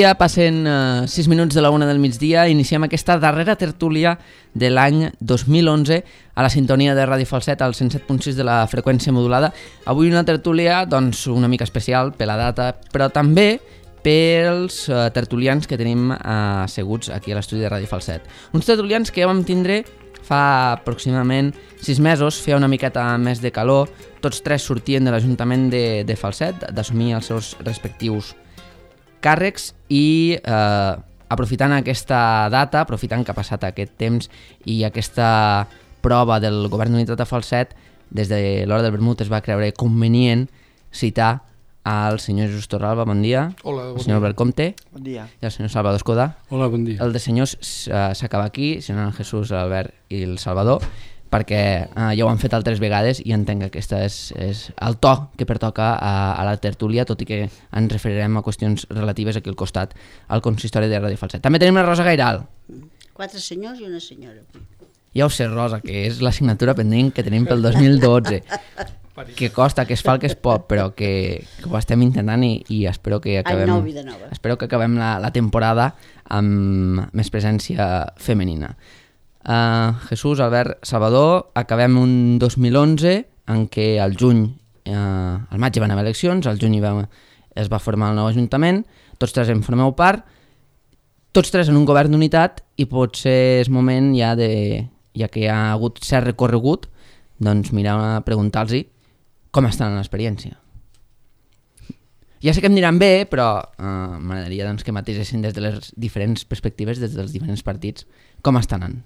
dia, passen 6 minuts de la 1 del migdia, iniciem aquesta darrera tertúlia de l'any 2011 a la sintonia de Ràdio Falset al 107.6 de la freqüència modulada. Avui una tertúlia doncs, una mica especial per la data, però també pels tertulians que tenim asseguts aquí a l'estudi de Ràdio Falset. Uns tertulians que ja vam tindre fa aproximadament 6 mesos, feia una miqueta més de calor, tots tres sortien de l'Ajuntament de Falset d'assumir els seus respectius càrrecs i aprofitant aquesta data, aprofitant que ha passat aquest temps i aquesta prova del Govern d'Unitat de Falset, des de l'hora del vermut es va creure convenient citar al senyor Jesús Torralba, bon dia. Hola, bon el senyor Albert Comte. Bon dia. I el senyor Salvador Escoda. Hola, bon dia. El de senyors s'acaba aquí, senyor Jesús, Albert i el Salvador, perquè ja ho han fet altres vegades i entenc que aquesta és el to que pertoca a la tertúlia, tot i que ens referirem a qüestions relatives aquí al costat al consistori de Ràdio Falset. També tenim la Rosa Gairal. 4 senyors i una senyora. Ja ho sé, Rosa, que és l'assignatura pendent que tenim pel 2012. Que costa, que es fa el que es pot, però que ho estem intentant i espero que acabem, espero que acabem la temporada amb més presència femenina. Jesús, Albert, Salvador, acabem un 2011 en què al maig hi van haver eleccions, al juny es va formar el nou Ajuntament, tots tres en formeu part, tots tres en un govern d'unitat i potser és moment ja que hi ha hagut cert recorregut, doncs mirar a preguntar-los com estan en l'experiència. Ja sé que em diran bé, però m'agradaria doncs, que mateixessin des de les diferents perspectives, des dels diferents partits, com estan anant.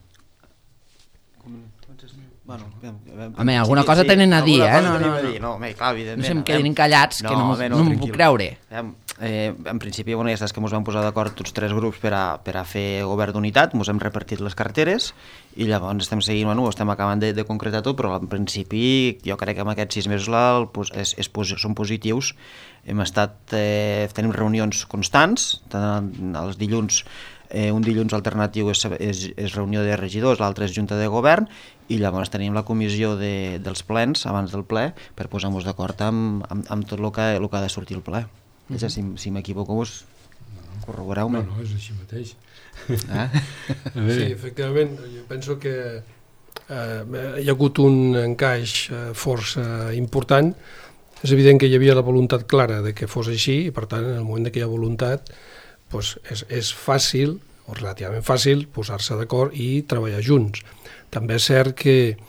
Home, alguna cosa tenen a dir, No, clar, evidentment. No sé, em quedin encallats, que no m'ho puc creure. En principi, ja saps que ens vam posar d'acord tots tres grups per a fer govern d'unitat, ens hem repartit les carteres i llavors estem seguint, estem acabant de concretar tot, però en principi jo crec que en aquests 6 mesos són positius. Tenim reunions constants, els dilluns, un dilluns alternatiu és reunió de regidors, l'altre és junta de govern, i llavors tenim la comissió dels plens abans del ple per posar-nos d'acord amb tot el que ha de sortir el ple. Si m'equivoco, vos corroboreu-me. No, és així mateix. Sí, efectivament, jo penso que hi ha hagut un encaix força important. És evident que hi havia la voluntat clara de que fos així i, per tant, en el moment que hi ha voluntat, doncs és fàcil, o relativament fàcil, posar-se d'acord i treballar junts. També és cert que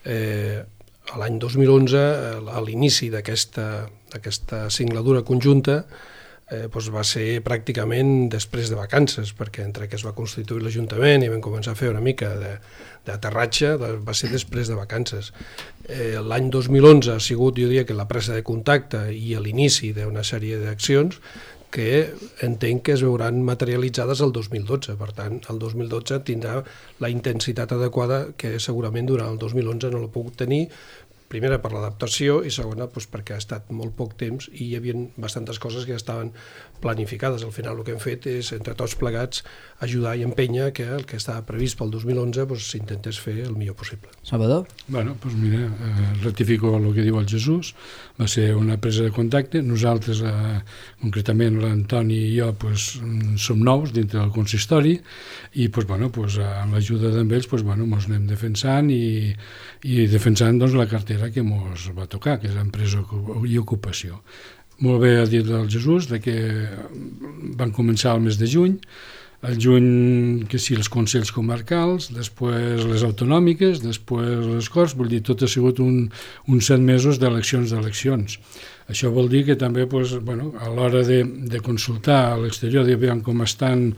l'any 2011, a l'inici d'aquesta singladura conjunta, va ser pràcticament després de vacances, perquè entre que es va constituir l'Ajuntament i vam començar a fer una mica d'aterratge, va ser després de vacances. L'any 2011 ha sigut, jo diria, que la presa de contacte i l'inici d'una sèrie d'accions que entenc que es veuran materialitzades el 2012. Per tant, el 2012 tindrà la intensitat adequada que segurament durant el 2011 no la puc tenir, primera per l'adaptació i segona perquè ha estat molt poc temps i hi havia bastantes coses que ja estaven planificades. Al final el que hem fet és, entre tots plegats, ajudar i empènyer que el que estava previst pel 2011 s'intentés fer el millor possible. Salvador? Bueno, doncs mira, ratifico el que diu el Jesús, va ser una presa de contacte. Nosaltres, concretament l'Antoni i jo, som nous dintre del consistori i amb l'ajuda d'ells ens anem defensant i defensant la cartera que ens va tocar, que és empresa i ocupació. Molt bé ha dit el Jesús que van començar el mes de juny, al juny que sí, els consells comarcals, després les autonòmiques, després les Corts, vol dir, tot ha sigut uns 7 mesos d'eleccions. Això vol dir que també a l'hora de consultar a l'exterior, de veure com estan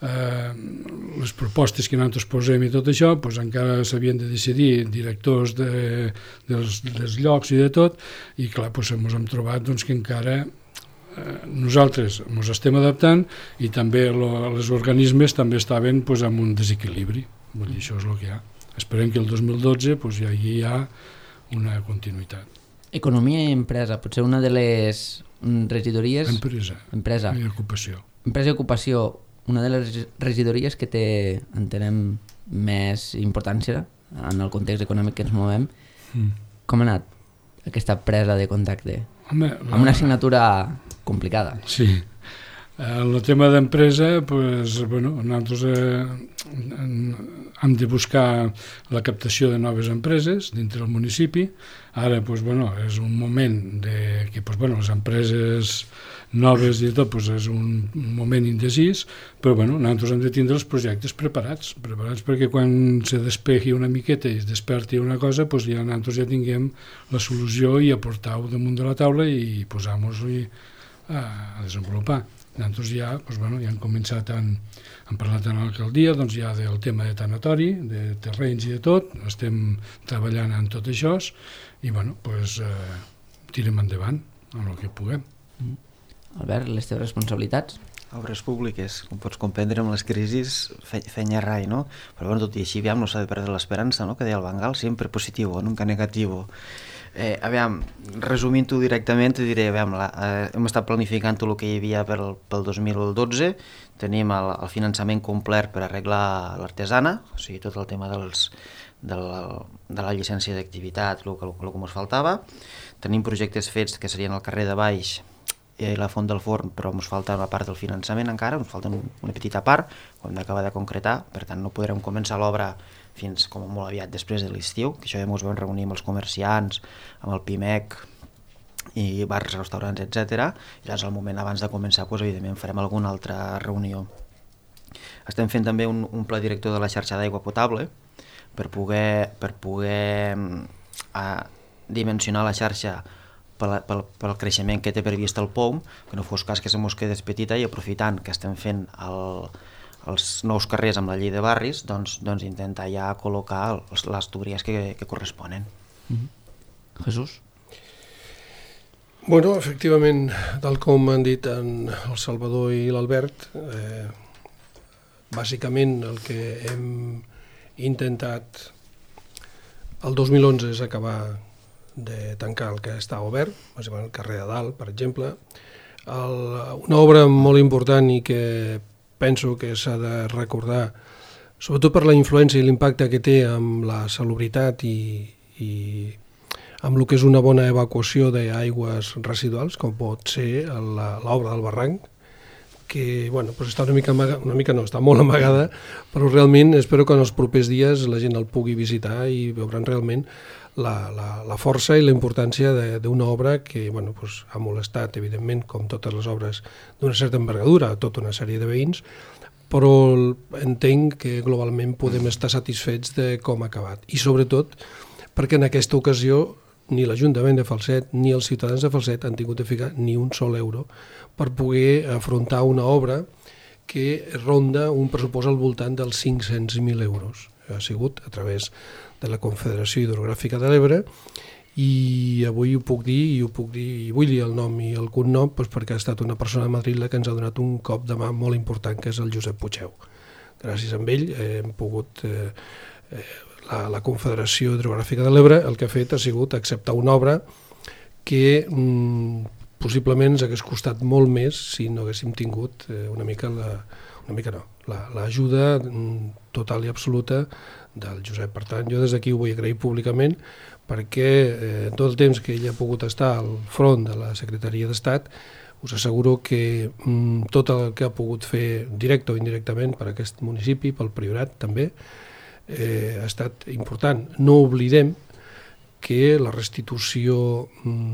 les propostes que nosaltres posem i tot això, encara s'havien de decidir directors dels llocs i de tot, i clar, ens hem trobat que encara nosaltres ens estem adaptant i també els organismes també estaven en un desequilibri. Vull dir, això és el que hi ha. Esperem que el 2012 ja hi ha una continuïtat. Economia i empresa, potser una de les regidories... Empresa i ocupació. Empresa i ocupació, una de les regidories que té, entenem, més importància en el context econòmic que ens movem. Com ha anat aquesta presa de contacte? Amb una assignatura complicada. Sí. El tema d'empresa, nosaltres hem de buscar la captació de noves empreses dintre del municipi. Ara és un moment que les empreses noves i tot és un moment indecis, però nosaltres hem de tindre els projectes preparats perquè quan se despegui una miqueta i es desperti una cosa, nosaltres ja tinguem la solució i aportar-ho damunt de la taula i posar-nos-hi a desenvolupar. Nosaltres ja hem començat, hem parlat amb l'alcaldia ja del tema de tanatori, de terrenys i de tot, estem treballant en tot això i tirem endavant amb el que puguem. Albert, les teves responsabilitats? Obres públiques, com pots comprendre, amb les crisis feia rai, no? Però tot i així no s'ha de perdre l'esperança, no? Que deia el Bangal, sempre positivo, nunca negativo. Resumint-ho directament, te diré, hem estat planificant tot el que hi havia pel 2012, tenim el finançament complet per arreglar l'artesana, o sigui, tot el tema de la llicència d'activitat, el que ens faltava. Tenim projectes fets que serien el carrer de Baix i la Font del Forn, però ens falta una part del finançament encara, ens falta una petita part, ho hem d'acabar de concretar, per tant no podrem començar l'obra fins com molt aviat després de l'estiu, que això ja ens vam reunir amb els comerciants, amb el PIMEC i bars, restaurants, etc. I llavors al moment abans de començar, evidentment farem alguna altra reunió. Estem fent també un pla director de la xarxa d'aigua potable per poder dimensionar la xarxa pel creixement que té previst el POUM, que no fos cas que se mos quedés petita i aprofitant que estem fent els nous carrers amb la llei de barris, doncs intentar ja col·locar les tuberies que corresponen. Jesús? Bueno, efectivament, tal com han dit el Salvador i l'Albert, bàsicament el que hem intentat el 2011 és acabar de tancar el que està obert, bàsicament el carrer de Dalt, per exemple. Una obra molt important i que penso que s'ha de recordar, sobretot per la influència i l'impacte que té amb la salubritat i amb el que és una bona evacuació d'aigües residuals, com pot ser l'obra del barranc, que està està molt amagada, però realment espero que en els propers dies la gent el pugui visitar i veuran realment la força i la importància d'una obra que ha molestat, evidentment, com totes les obres d'una certa envergadura, a tota una sèrie de veïns, però entenc que globalment podem estar satisfets de com ha acabat. I sobretot perquè en aquesta ocasió ni l'Ajuntament de Falset ni els ciutadans de Falset han tingut de ficar ni un sol euro per poder afrontar una obra que ronda un pressupost al voltant dels 500.000 euros. Ha sigut a través de la Confederació Hidrogràfica de l'Ebre i avui ho puc dir i vull dir el nom i el cognom perquè ha estat una persona de Madrid la que ens ha donat un cop de mà molt important, que és el Josep Puigeu. Gràcies a ell hem pogut... La Confederació Hidrogràfica de l'Ebre el que ha fet ha sigut acceptar una obra que possiblement ens hagués costat molt més si no haguéssim tingut l'ajuda total i absoluta del Josep. Per tant, jo des d'aquí ho vull agrair públicament perquè en tot el temps que ell ha pogut estar al front de la Secretaria d'Estat us asseguro que tot el que ha pogut fer directe o indirectament per aquest municipi, pel Priorat també, ha estat important. No oblidem que la restitució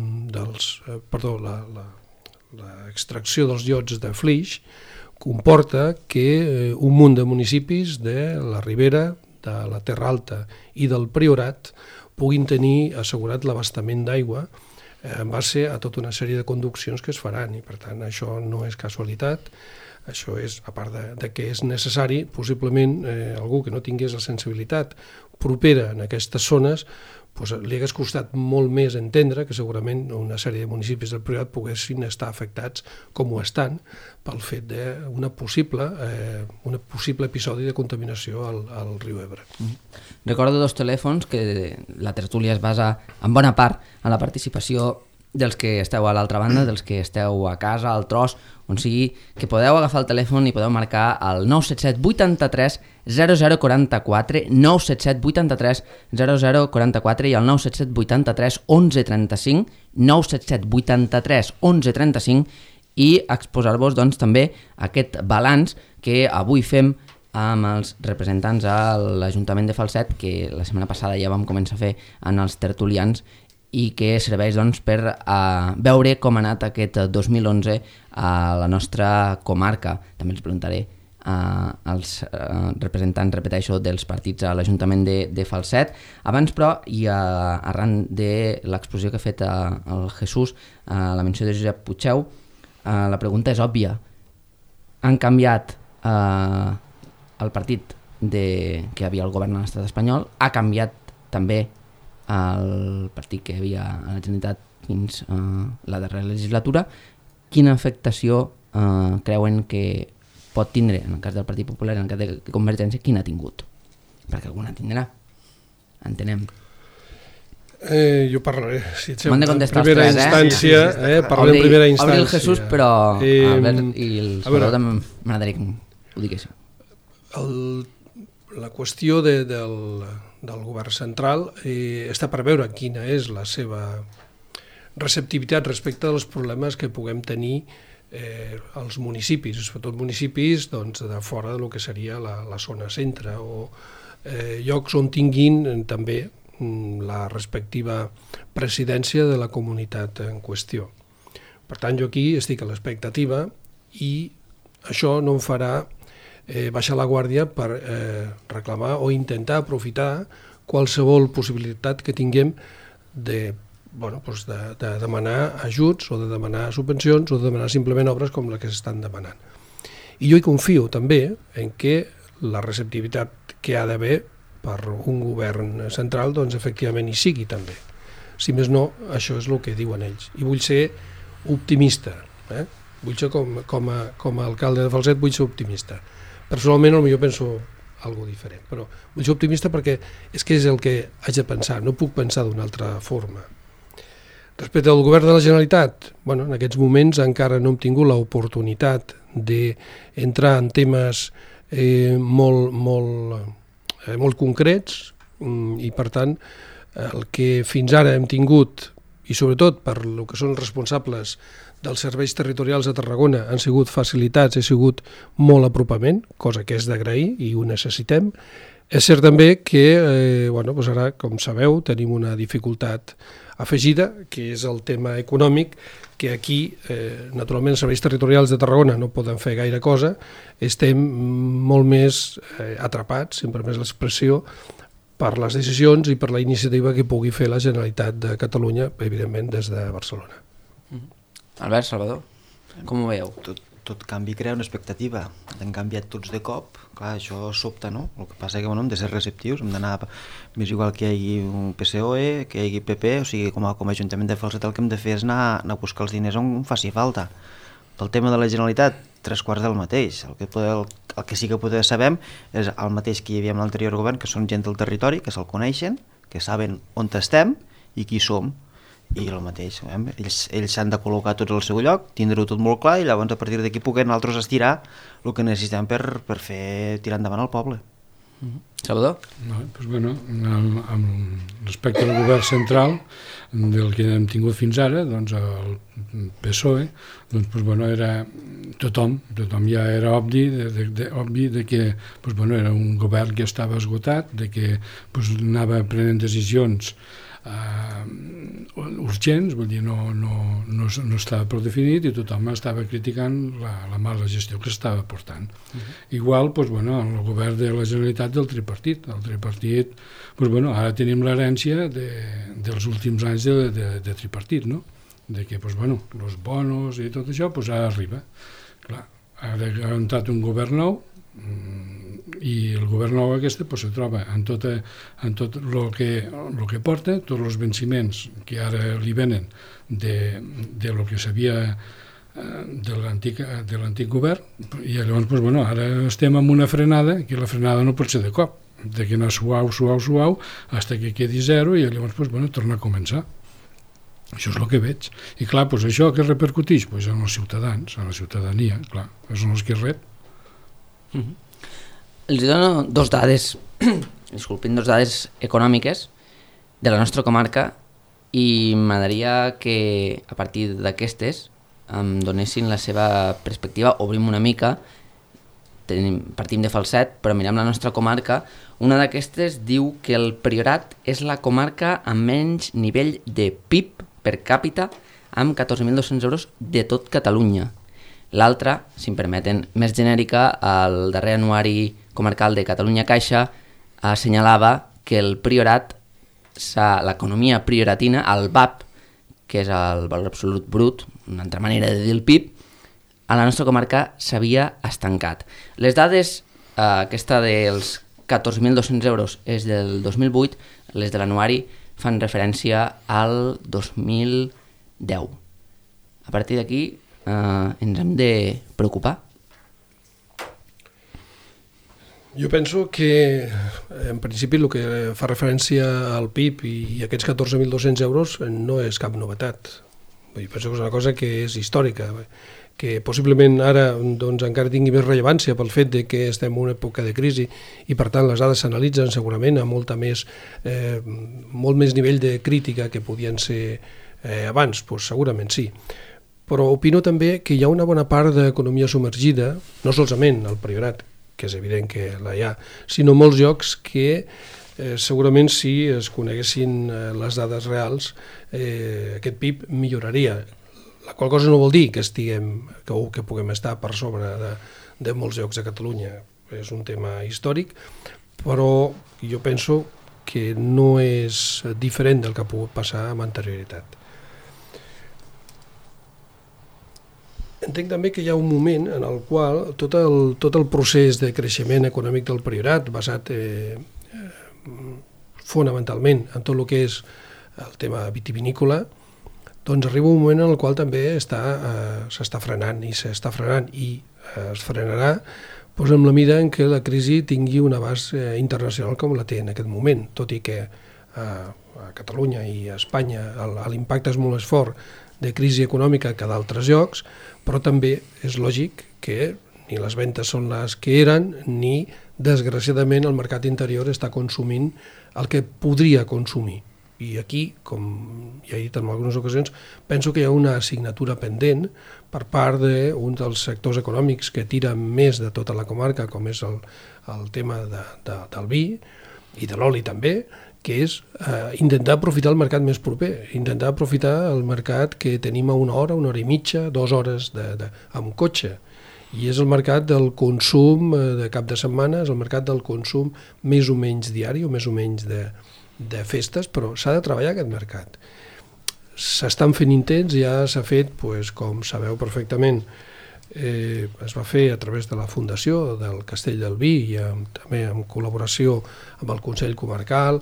l'extracció dels llots de flix comporta que un munt de municipis de la Ribera, de la Terra Alta i del Priorat puguin tenir assegurat l'abastament d'aigua en base a tota una sèrie de conduccions que es faran i per tant això no és casualitat. Això és, a part de que és necessari, possiblement algú que no tingués la sensibilitat propera en aquestes zones li hagués costat molt més entendre que segurament una sèrie de municipis del Priorat poguessin estar afectats com ho estan pel fet d'un possible episodi de contaminació al riu Ebre. Recordo dos telèfons que la tertúlia es basa en bona part en la participació dels que esteu a l'altra banda, dels que esteu a casa, al tros, on sigui, que podeu agafar el telèfon i podeu marcar el 977 83 0044, 977 83 0044 i el 977 83 1135, 977 83 1135 i exposar-vos doncs, també aquest balanç que avui fem amb els representants a l'Ajuntament de Falset, que la setmana passada ja vam començar a fer en els tertulians, i que serveix doncs, per veure com ha anat aquest 2011 a la nostra comarca. També els preguntaré als representants, repeteixo, dels partits a l'Ajuntament de Falset. Abans, però, i arran de l'exposició que ha fet el Jesús, la menció de Josep Puigdeu, la pregunta és òbvia. Han canviat el partit que havia al govern a l'estat espanyol, ha canviat també el partit que hi havia a la Generalitat fins a la darrera legislatura. Quina afectació creuen que pot tindre, en el cas del Partit Popular, en el cas de Convergència, quina ha tingut? Perquè alguna tindrà, entenem. Jo parlaré, si et sembla, en primera instància. Parlaré en primera instància. Obri el Jesús, però Albert i el Salvador també m'agradaria que ho diguéssim. La qüestió del govern central està per veure quina és la seva receptivitat respecte als problemes que puguem tenir als municipis, sobretot municipis de fora del que seria la zona centre o llocs on tinguin també la respectiva presidència de la comunitat en qüestió. Per tant, jo aquí estic a l'expectativa i això no em farà baixar la guàrdia per reclamar o intentar aprofitar qualsevol possibilitat que tinguem de demanar ajuts o de demanar subvencions o de demanar simplement obres com les que s'estan demanant. I jo hi confio també en que la receptivitat que ha d'haver per un govern central efectivament hi sigui també. Si més no, això és el que diuen ells. I vull ser optimista. Vull ser com a alcalde de Falset, vull ser optimista. Personalment potser penso alguna diferent, però vull ser optimista perquè és que és el que haig de pensar, no puc pensar d'una altra forma. Respecte al govern de la Generalitat, en aquests moments encara no hem tingut l'oportunitat d'entrar en temes molt concrets i per tant el que fins ara hem tingut, i sobretot per el que són responsables dels serveis territorials de Tarragona, han sigut facilitats, ha sigut molt apropament, cosa que és d'agrair i ho necessitem. És cert també que ara, com sabeu, tenim una dificultat afegida, que és el tema econòmic, que aquí, naturalment, els serveis territorials de Tarragona no poden fer gaire cosa, estem molt més atrapats, sempre més l'expressió, per les decisions i per la iniciativa que pugui fer la Generalitat de Catalunya, evidentment, des de Barcelona. Albert, Salvador, com ho veieu? Tot canvi crea una expectativa. Han canviat tots de cop. Clar, això sobta, no? El que passa és que hem de ser receptius, hem d'anar més igual que hi hagi un PSOE, que hi hagi PP, o sigui, com a Ajuntament de Falset el que hem de fer és anar a buscar els diners on faci falta. Del tema de la Generalitat, 3/4 del mateix. El que sí que poder sabem és el mateix que hi havia amb l'anterior govern, que són gent del territori, que se'l coneixen, que saben on estem i qui som. I el mateix, ells s'han de col·locar tots al seu lloc, tindre-ho tot molt clar i llavors a partir d'aquí puguem nosaltres estirar el que necessitem per fer tirar endavant el poble. Salvador? Respecte al govern central del que hem tingut fins ara, el PSOE, era tothom ja era obvi que era un govern que estava esgotat, que anava prenent decisions urgents, vull dir, no estava prou definit i tothom estava criticant la mala gestió que s'estava portant. Igual, el govern de la Generalitat del tripartit. El tripartit, ara tenim l'herència dels últims anys de tripartit, no? De que, els bonos i tot això, ara arriba. Clar, ara ha entrat un govern nou, i el govern nou aquest se troba en tot el que porta, tots els venciments que ara li venen de lo que s'havia de l'antic govern, i llavors ara estem en una frenada, que la frenada no pot ser de cop, de que anar suau, fins que quedi zero i llavors tornar a començar. Això és el que veig. I clar, això que repercuteix? En els ciutadans, en la ciutadania, clar, són els que rep. Els dono dos dades econòmiques de la nostra comarca i m'agradaria que a partir d'aquestes em donessin la seva perspectiva, obrim una mica, partim de Falset, però mirem la nostra comarca. Una d'aquestes diu que el Priorat és la comarca amb menys nivell de PIB per càpita, amb 14.200 euros de tot Catalunya. L'altra, si em permeten, més genèrica, el darrer anuari comarcal de Catalunya Caixa assenyalava que el Priorat, l'economia prioratina, el VAP, que és el valor absolut brut, una altra manera de dir el PIB, a la nostra comarca s'havia estancat. Les dades, aquesta dels 14.200 euros és del 2008, les de l'anuari fan referència al 2010. A partir d'aquí ens hem de preocupar. Jo penso que, en principi, el que fa referència al PIB i aquests 14.200 euros no és cap novetat. Penso que és una cosa que és històrica, que possiblement ara doncs, encara tingui més rellevància pel fet de que estem en una època de crisi i, per tant, les dades s'analitzen segurament a molt més nivell de crítica que podien ser abans, doncs segurament sí. Però opino també que hi ha una bona part d'economia submergida, no solament al Priorat, que és evident que la hi ha, sinó molts llocs que segurament si es coneguessin les dades reals aquest PIB milloraria, la qual cosa no vol dir que puguem estar per sobre de molts llocs de Catalunya. És un tema històric, però jo penso que no és diferent del que ha pogut passar amb anterioritat. Entenc també que hi ha un moment en el qual tot el procés de creixement econòmic del Priorat, basat fonamentalment en tot el que és el tema vitivinícola, doncs arriba un moment en el qual també s'està frenant i es frenarà doncs amb la mida en què la crisi tingui un abast internacional com la té en aquest moment, tot i que a Catalunya i a Espanya l'impacte és molt més fort de crisi econòmica que d'altres llocs, però també és lògic que ni les ventes són les que eren, ni, desgraciadament, el mercat interior està consumint el que podria consumir. I aquí, com ja he dit en algunes ocasions, penso que hi ha una assignatura pendent per part d'un dels sectors econòmics que tira més de tota la comarca, com és el tema del vi i de l'oli també, que és intentar aprofitar el mercat més proper, intentar aprofitar el mercat que tenim a una hora i mitja, 2 hores amb cotxe. I és el mercat del consum de cap de setmana, és el mercat del consum més o menys diari o més o menys de festes, però s'ha de treballar aquest mercat. S'estan fent intents, ja s'ha fet, com sabeu perfectament, es va fer a través de la Fundació del Castell del Vi i també en col·laboració amb el Consell Comarcal,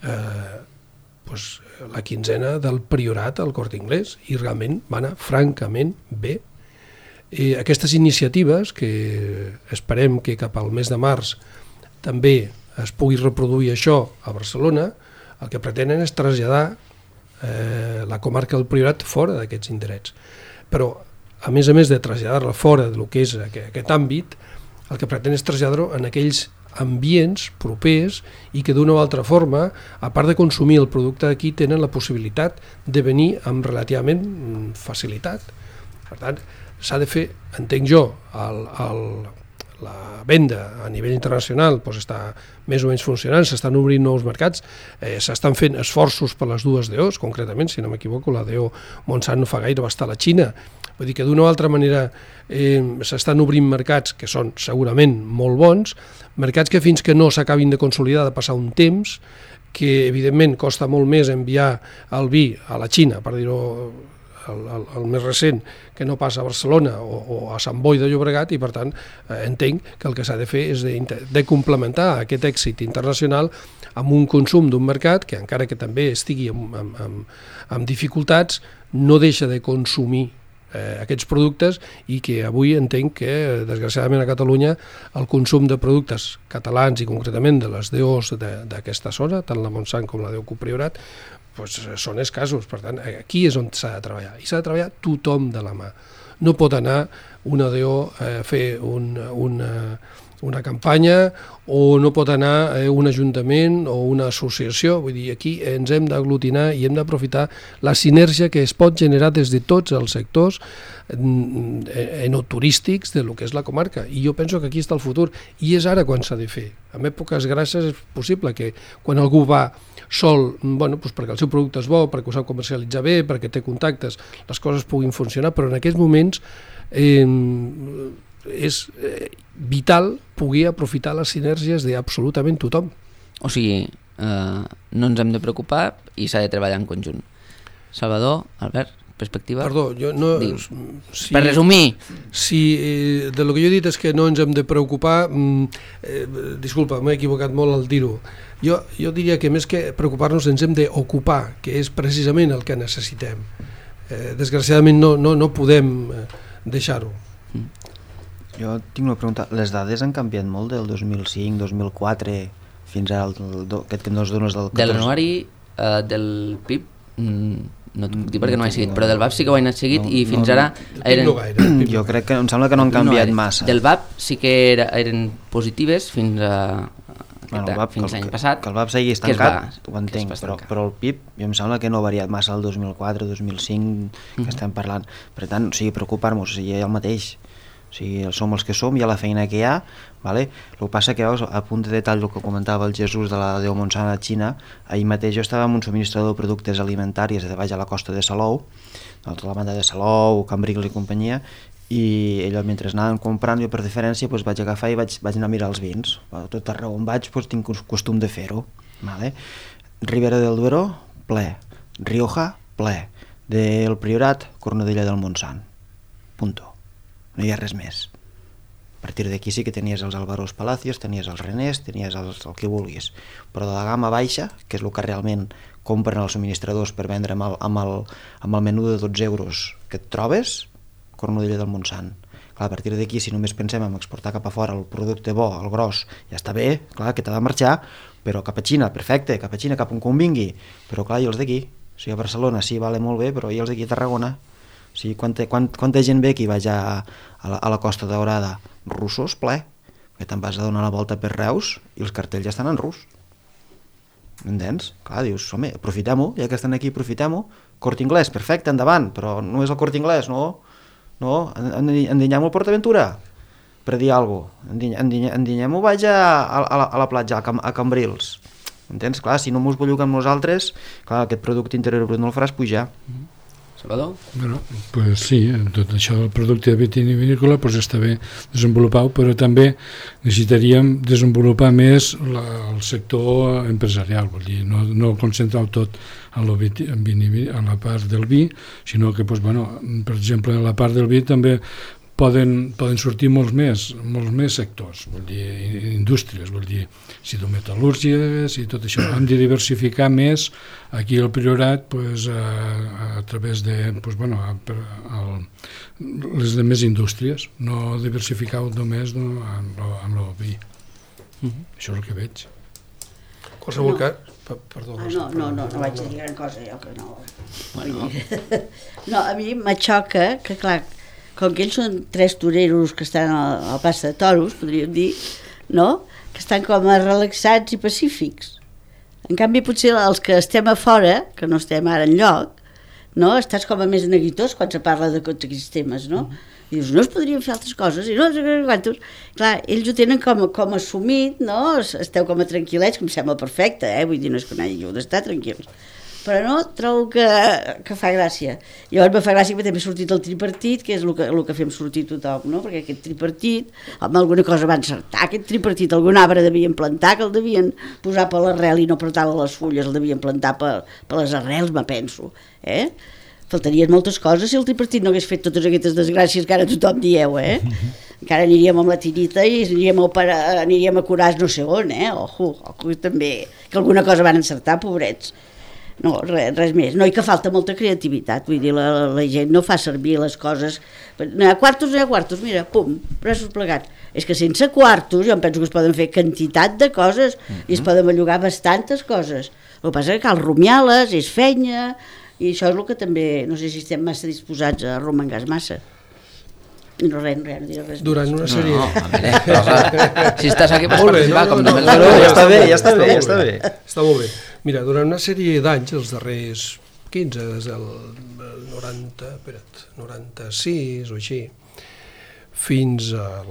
la quinzena del Priorat al Corte Inglés, i realment va anar francament bé. Aquestes iniciatives, que esperem que cap al mes de març també es pugui reproduir això a Barcelona, el que pretenen és traslladar la comarca del Priorat fora d'aquests indrets. Però, a més de traslladar-la fora del que és aquest àmbit, el que pretén és traslladar-ho en aquells ambients propers i que d'una o altra forma, a part de consumir el producte d'aquí, tenen la possibilitat de venir amb relativament facilitat. Per tant, s'ha de fer, entenc jo, la venda a nivell internacional està més o menys funcionant, s'estan obrint nous mercats, s'estan fent esforços per les dues DOs, concretament, si no m'equivoco, la DO Monsanto no fa gaire va estar a la Xina. Vull dir que d'una o altra manera s'estan obrint mercats que són segurament molt bons, mercats que fins que no s'acabin de consolidar ha de passar un temps, que evidentment costa molt més enviar el vi a la Xina, per dir-ho el més recent, que no passa a Barcelona o a Sant Boi de Llobregat, i per tant entenc que el que s'ha de fer és de complementar aquest èxit internacional amb un consum d'un mercat que, encara que també estigui amb dificultats, no deixa de consumir aquests productes, i que avui entenc que, desgraciadament a Catalunya, el consum de productes catalans i concretament de les DOs d'aquesta zona, tant la Monsanto com la DO Priorat, són escassos. Per tant, aquí és on s'ha de treballar, i s'ha de treballar tothom de la mà. No pot anar una DO a fer una campanya, o no pot anar a un ajuntament o una associació. Vull dir, aquí ens hem d'aglutinar i hem d'aprofitar la sinergia que es pot generar des de tots els sectors enoturístics de lo que és la comarca. I jo penso que aquí està el futur, i és ara quan s'ha de fer. En èpoques grasses és possible que quan algú va sol, bueno, doncs perquè el seu producte és bo, perquè ho sap comercialitzar bé, perquè té contactes, les coses puguin funcionar, però en aquests moments és vital poder aprofitar les sinergies d'absolutament tothom. O sigui, no ens hem de preocupar i s'ha de treballar en conjunt. Salvador, Albert, perspectiva? Perdó, jo no... Si, per resumir. Si de lo que jo he dit és que no ens hem de preocupar, disculpa, m'he equivocat molt al dir-ho. Jo diria que més que preocupar-nos ens hem d'ocupar, que és precisament el que necessitem. Desgraciadament no podem deixar-ho. Jo tinc una pregunta. Les dades han canviat molt del 2005, 2004 fins ara aquest que nos dones del 14? De l'anuari del PIB no t'ho puc dir perquè no ho he seguit, però del VAP sí que ho he anat seguit i fins ara eren... Jo crec que em sembla que no han canviat massa. Del VAP sí que eren positives fins l'any passat. Que el VAP seguís tancat, ho entenc, però el PIB jo em sembla que no ha variat massa el 2004, 2005 que estem parlant. Per tant, o sigui, preocupar-nos, o sigui, el mateix. O sigui, som els que som, hi ha la feina que hi ha, vale? El que passa que, veus, a punt de detall el que comentava el Jesús de la Déu Montsant a Xina, ahir mateix jo estava amb un subministrador de productes alimentaris de baix a la costa de Salou, de tota la banda de Salou, Cambrils i companyia, i ell, mentre anaven comprant, jo per diferència doncs, vaig agafar i vaig anar a mirar els vins. A tot arreu on vaig doncs, tinc costum de fer-ho. Vale? Ribera del Duero, ple. Rioja, ple. Del Priorat, Cornudella del Montsant. Punto. No hi ha res més. A partir d'aquí sí que tenies els Álvaros Palacios, tenies els Renés, tenies el que vulguis. Però de la gamma baixa, que és el que realment compren els subministradors per vendre amb el menú de 12 euros que et trobes, Cornudella del Montsant. Clar, a partir d'aquí, si només pensem en exportar cap a fora el producte bo, el gros, ja està bé, clar, que t'ha de marxar, però cap a Xina, perfecte, cap a Xina, cap on convingui. Però clar, i els d'aquí? O sigui, a Barcelona sí, vale molt bé, però i els d'aquí a Tarragona? O sigui, quanta gent ve aquí vaig a la Costa Daurada? Russos, ple. Que te'n vas a donar la volta per Reus i els cartells ja estan en rus. Entens? Clar, dius, home, aprofitem-ho, ja que estan aquí, aprofitem-ho. Corte Inglés, perfecte, endavant, però no és el Corte Inglés, no? No, endinyem-ho a PortAventura, per dir alguna cosa. Endinyem-ho, vaig a la platja, a Cambrils. Entens? Clar, si no mos belluga amb nosaltres, clar, aquest producte interior brut no el faràs pujar. Salvador? Bueno, pues sí, tot això del producte vitivinícola pues està bé desenvolupar-ho, però també necessitaríem desenvolupar més el sector empresarial, vol dir, no concentrar tot en la part del vi, sinó que, pues, bueno, per exemple, en la part del vi també poden sortir molts més sectors, vol dir, indústries, vol dir, metal·lúrgia, si tot això. Hem de diversificar més aquí al Priorat pues, a través de pues, bueno, les demés indústries, no diversificar-ho només amb el vi. Això és el que veig. Qualsevol cas... Perdó. No vaig a dir gran cosa, jo que no. Bueno. No, a mi m'aixoca que, clar, com que ells són 3 toreros que estan a la plaça de toros, podríem dir, no? Que estan com relaxats i pacífics. En canvi, potser els que estem a fora, que no estem ara enlloc, no? Estàs com a més neguitós quan se parla de tots aquests temes, no? Dius, no es podrien fer altres coses? I no sé quantos. Clar, ells ho tenen com assumit, no? Esteu com a tranquil·lets, que em sembla perfecte, vull dir, no és que n'hagi d'estar tranquils. Però no, trobo que fa gràcia. Llavors me fa gràcia que també ha sortit el tripartit, que és el que fem sortir tothom, no? Perquè aquest tripartit, home, alguna cosa va encertar, aquest tripartit, algun arbre devien plantar, que el devien posar per l'arrel i no per tal a les fulles, el devien plantar per les arrels, me penso. Faltarien moltes coses si el tripartit no hagués fet totes aquestes desgràcies que ara tothom dieu, Encara aniríem amb la tirita i aniríem a curar no sé on, Ojo, també, que alguna cosa van encertar, pobrets. No, res més. No, i que falta molta creativitat, vull dir, la gent no fa servir les coses. No hi ha quartos, mira, pum, braços plegats. És que sense quartos jo em penso que es poden fer quantitat de coses i es poden bellugar bastantes coses. El que passa és que cal rumiar-les, és feina, i això és el que també, no sé si estem massa disposats a romangar massa. No, res, no diré res. Durant una sèrie... Si estàs aquí pots participar, com només... Ja està bé. Està molt bé. Mira, durant una sèrie d'anys, els darrers 15, des del 96 o així, fins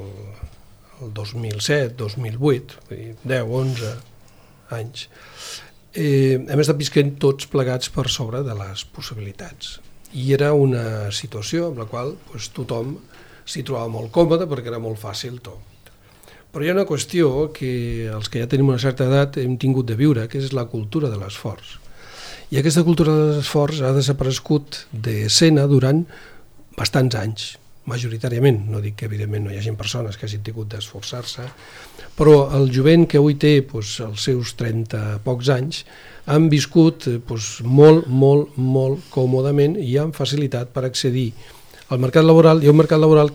al 2007, 2008, 10, 11 anys, hem estat visquent tots plegats per sobre de les possibilitats. I era una situació en la qual tothom s'hi trobava molt còmode perquè era molt fàcil tot. Però hi ha una qüestió que els que ja tenim una certa edat hem tingut de viure, que és la cultura de l'esforç. I aquesta cultura de l'esforç ha desaparegut d'escena durant bastants anys, majoritàriament. No dic que evidentment no hi hagi persones que hagin tingut d'esforçar-se, però el jovent que avui té els seus 30 pocs anys han viscut molt, molt, molt còmodament i amb facilitat per accedir al mercat laboral. Hi ha un mercat laboral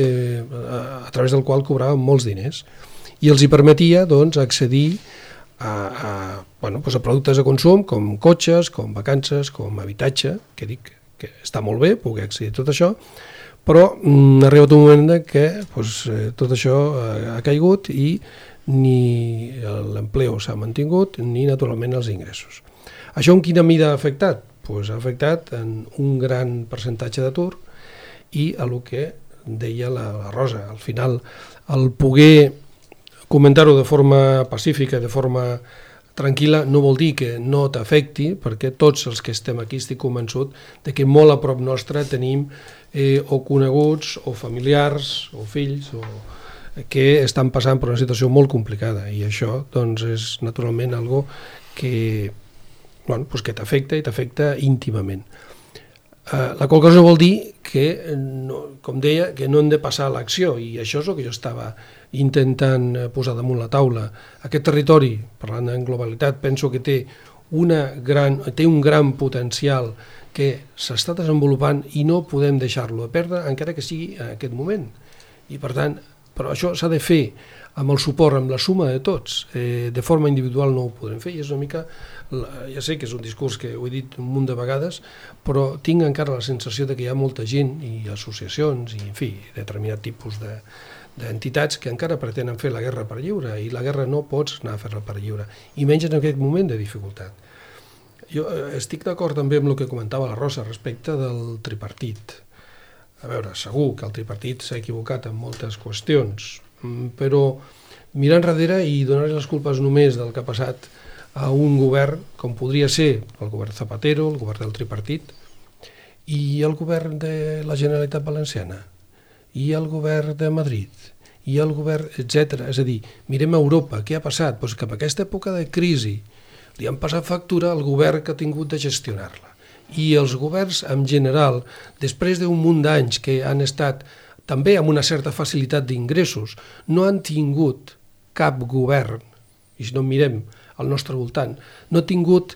a través del qual cobraven molts diners i els hi permetia accedir a productes de consum com cotxes, com vacances, com habitatge, que dic que està molt bé poder accedir a tot això, però ha arribat un moment que tot això ha caigut i ni l'empleo s'ha mantingut ni naturalment els ingressos. Això en quina mida ha afectat? Ha afectat en un gran percentatge d'atur i a lo que deia la Rosa. Al final, el poder comentar-ho de forma pacífica, de forma tranquil·la, no vol dir que no t'afecti, perquè tots els que estem aquí estic convençut de que molt a prop nostre tenim o coneguts, o familiars, o fills, que estan passant per una situació molt complicada, i això és naturalment algo que t'afecta i t'afecta íntimament. La qual cosa vol dir que, com deia, que no hem de passar a l'acció, i això és el que jo estava intentant posar damunt la taula. Aquest territori, parlant en globalitat, penso que té un gran potencial que s'està desenvolupant i no podem deixar-lo perdre, encara que sigui en aquest moment. I per tant, però això s'ha de fer amb el suport, amb la suma de tots. De forma individual no ho podrem fer, i és una mica... Ja sé que és un discurs que ho he dit un munt de vegades, però tinc encara la sensació de que hi ha molta gent i associacions i, en fi, determinat tipus d'entitats que encara pretenen fer la guerra per lliure, i la guerra no pots anar a fer-la per lliure, i menys en aquest moment de dificultat. Jo estic d'acord també amb el que comentava la Rosa respecte del tripartit. A veure, segur que el tripartit s'ha equivocat en moltes qüestions, però mirar enrere i donar les culpes només del que ha passat a un govern com podria ser el govern Zapatero, el govern del tripartit, i el govern de la Generalitat Valenciana, i el govern de Madrid, i el govern, etc. És a dir, mirem a Europa, què ha passat? Doncs que en aquesta època de crisi li han passat factura al govern que ha tingut de gestionar-la. I els governs en general, després d'un munt d'anys que han estat també amb una certa facilitat d'ingressos, no han tingut cap govern, i si no mirem al nostre voltant, no han tingut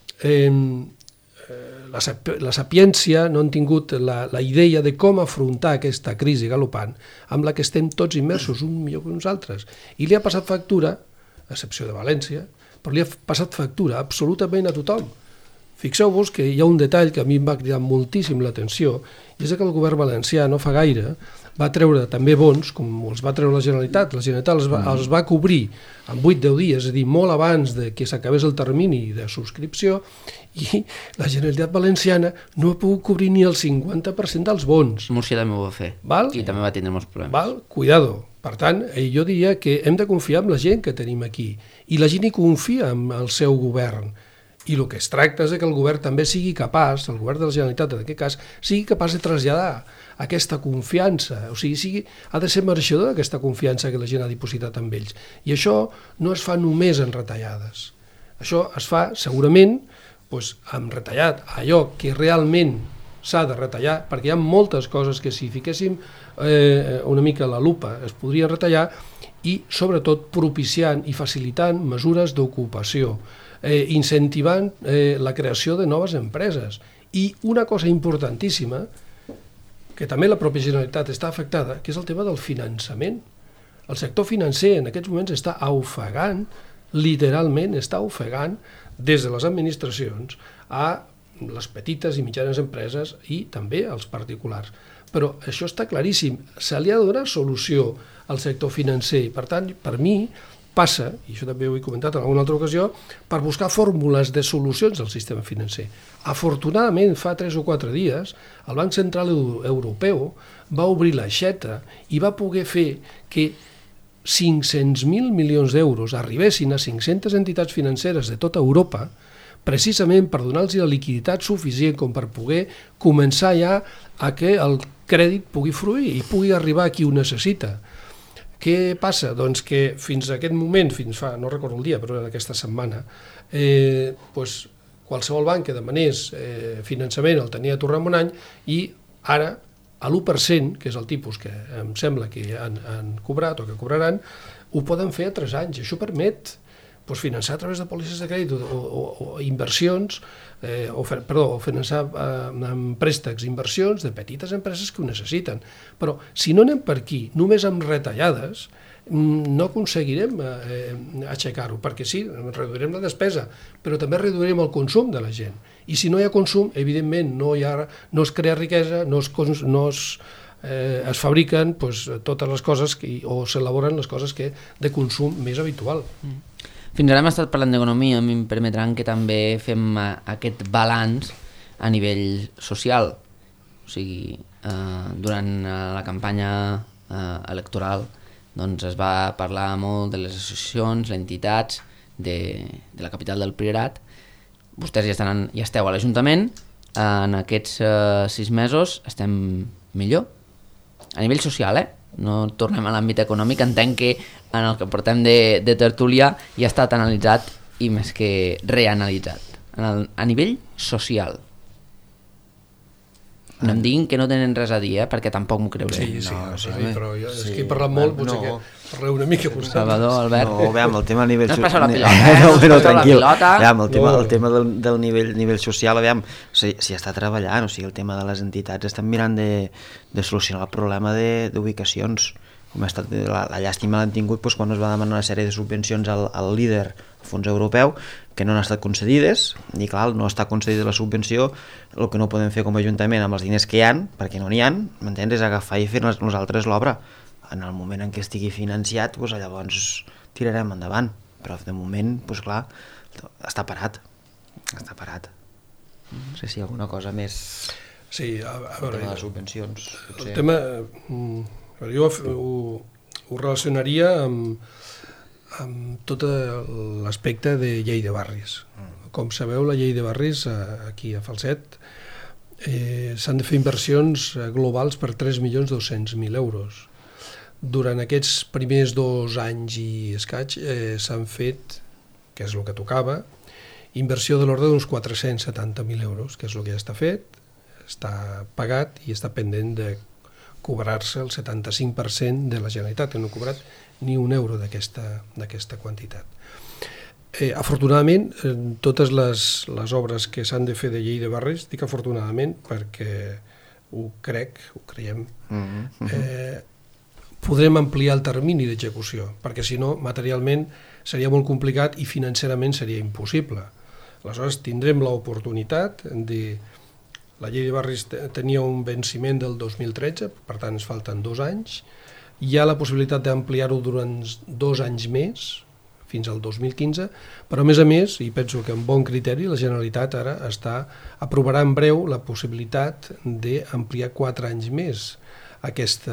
la sapiència, no han tingut la idea de com afrontar aquesta crisi galopant amb la que estem tots immersos, un millor que uns altres. I li ha passat factura, a excepció de València, però li ha passat factura absolutament a tothom. Fixeu-vos que hi ha un detall que a mi em va cridar moltíssim l'atenció, i és que el govern valencià no fa gaire va treure també bons, com els va treure la Generalitat. La Generalitat els va cobrir en 8-10 dies, és a dir, molt abans de que s'acabés el termini de subscripció, i la Generalitat Valenciana no ha pogut cobrir ni el 50% dels bons. Múrcia també ho va fer, i també va tindre molts problemes. Cuidado. Per tant, jo diria que hem de confiar en la gent que tenim aquí, i la gent hi confia en el seu govern. I el que es tracta és que el govern també sigui capaç, el govern de la Generalitat en aquest cas, sigui capaç de traslladar aquesta confiança, o sigui, ha de ser mereixedor d'aquesta confiança que la gent ha dipositat en ells. I això no es fa només en retallades. Això es fa segurament amb retallat allò que realment s'ha de retallar, perquè hi ha moltes coses que si fiquéssim una mica la lupa es podria retallar, i sobretot propiciant i facilitant mesures d'ocupació, incentivant la creació de noves empreses. I una cosa importantíssima, que també la pròpia Generalitat està afectada, que és el tema del finançament. El sector financer en aquests moments està ofegant, literalment està ofegant, des de les administracions a les petites i mitjanes empreses i també als particulars. però això està claríssim. Se li ha de donar solució al sector financer. Per tant, per mi, passa, i això també ho he comentat en alguna altra ocasió, per buscar fórmules de solucions al sistema financer. Afortunadament, fa 3 o 4 dies, el Banc Central Europeu va obrir l'aixeta i va poder fer que 500.000 milions d'euros arribessin a 500 entitats financeres de tota Europa, precisament per donar-los la liquiditat suficient com per poder començar ja a que el crèdit pugui fruir i pugui arribar a qui ho necessita. Què passa? Doncs que fins a aquest moment, fins fa, no recordo el dia, però era aquesta setmana, qualsevol banc que demanés finançament el tenia a tornar en un any i ara a l'1%, que és el tipus que em sembla que han cobrat o que cobraran, ho poden fer a 3 anys. Això permet finançar a través de pòlisses de crèdit o inversions, o finançar amb préstecs inversions de petites empreses que ho necessiten. Però si no anem per aquí, només amb retallades, no aconseguirem aixecar-ho, perquè sí, reduirem la despesa, però també reduirem el consum de la gent. I si no hi ha consum, evidentment no es crea riquesa, no es fabriquen totes les coses o s'elaboren les coses de consum més habitual. Fins ara hem estat parlant d'economia, em permetran que també fem aquest balanç a nivell social. O sigui, durant la campanya electoral doncs es va parlar molt de les associacions, les entitats de la capital del Priorat. Vostès ja esteu a l'Ajuntament, en aquests 6 mesos estem millor. A nivell social, no tornem a l'àmbit econòmic, entenc que en el que portem de tertúlia ja ha estat analitzat i més que reanalitzat. A nivell social. No em diguin que no tenen res a dir, perquè tampoc m'ho creuré. Sí, però és que he parlat molt, potser que parleu una mica vostè. Salvador, Albert. No, veiem, el tema a nivell social... No es passa la pilota, No, tranquil. El tema del nivell social, veiem, s'hi està treballant, o sigui, el tema de les entitats, estan mirant de solucionar el problema d'ubicacions. Com ha estat la llàstima l'han tingut quan es va demanar una sèrie de subvencions al líder, al fons europeu, que no han estat concedides, i clar, no està concedida la subvenció, el que no podem fer com a Ajuntament amb els diners que hi ha, perquè no n'hi ha, m'entens, és agafar i fer nosaltres l'obra. En el moment en què estigui financiat, llavors tirarem endavant, però de moment, clar, està parat. No sé si hi ha alguna cosa més... Sí, a veure... de les subvencions. El tema... Jo ho relacionaria amb tot l'aspecte de llei de barris. Com sabeu, la llei de barris aquí a Falset s'han de fer inversions globals per 3.200.000 euros. Durant aquests primers 2 anys i escaig s'han fet, que és el que tocava, inversió de l'ordre d'uns 470.000 euros, que és el que ja està fet, està pagat i està pendent de cobrar-se el 75% de la Generalitat, que no ha cobrat ni un euro d'aquesta quantitat. Afortunadament, totes les obres que s'han de fer de llei de barris, dic afortunadament perquè ho creiem, podrem ampliar el termini d'execució, perquè si no, materialment seria molt complicat i financerament seria impossible. Aleshores, tindrem l'oportunitat de... La llei de barris tenia un venciment del 2013, per tant ens falten 2 anys. Hi ha la possibilitat d'ampliar-ho durant 2 anys més, fins al 2015, però a més, i penso que amb bon criteri, la Generalitat ara aprovarà en breu la possibilitat d'ampliar 4 anys més aquesta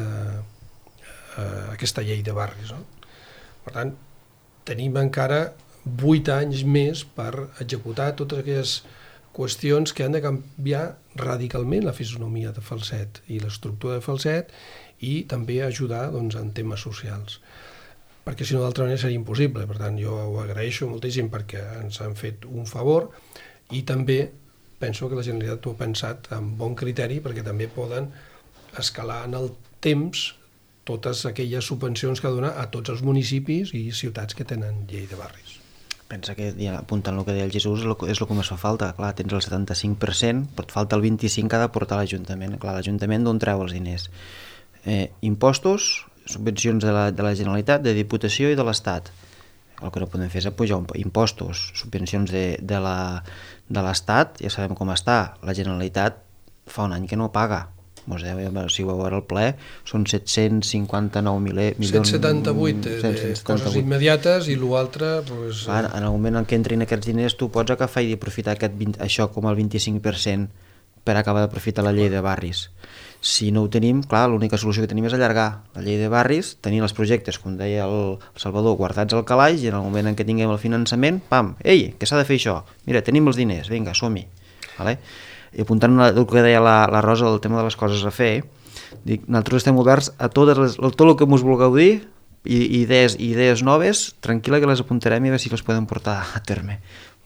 llei de barris. No? Per tant, tenim encara 8 anys més per executar totes aquelles qüestions que han de canviar radicalment la fisonomia de Falset i l'estructura de Falset i també ajudar en temes socials. Perquè si no d'altra manera seria impossible. Per tant, jo ho agraeixo moltíssim perquè ens han fet un favor i també penso que la Generalitat ho ha pensat amb bon criteri perquè també poden escalar en el temps totes aquelles subvencions que donar a tots els municipis i ciutats que tenen llei de barris. Pensa que, apuntant el que deia el Jesús, és el que més fa falta. Clar, tens el 75%, però et falta el 25% que ha de portar l'Ajuntament. Clar, l'Ajuntament d'on treu els diners? Impostos, subvencions de la Generalitat, de Diputació i de l'Estat. El que no podem fer és apujar impostos, subvencions de l'Estat, ja sabem com està. La Generalitat fa un any que no paga. si ho veure el ple, són 759 milions... 178 de coses immediates i l'altre... En el moment en què entrin aquests diners tu pots agafar i aprofitar això com el 25% per acabar d'aprofitar la llei de barris. Si no ho tenim, clar, l'única solució que tenim és allargar la llei de barris, tenir els projectes, com deia el Salvador, guardats al calaix, i en el moment en què tinguem el finançament, pam, ei, què s'ha de fer això? Mira, tenim els diners, vinga, som-hi. Vale? I apuntant el que deia la Rosa, el tema de les coses a fer, dic, nosaltres estem oberts a tot el que ens vulgueu dir, i idees noves, tranquil·la que les apuntarem i a veure si les podem portar a terme.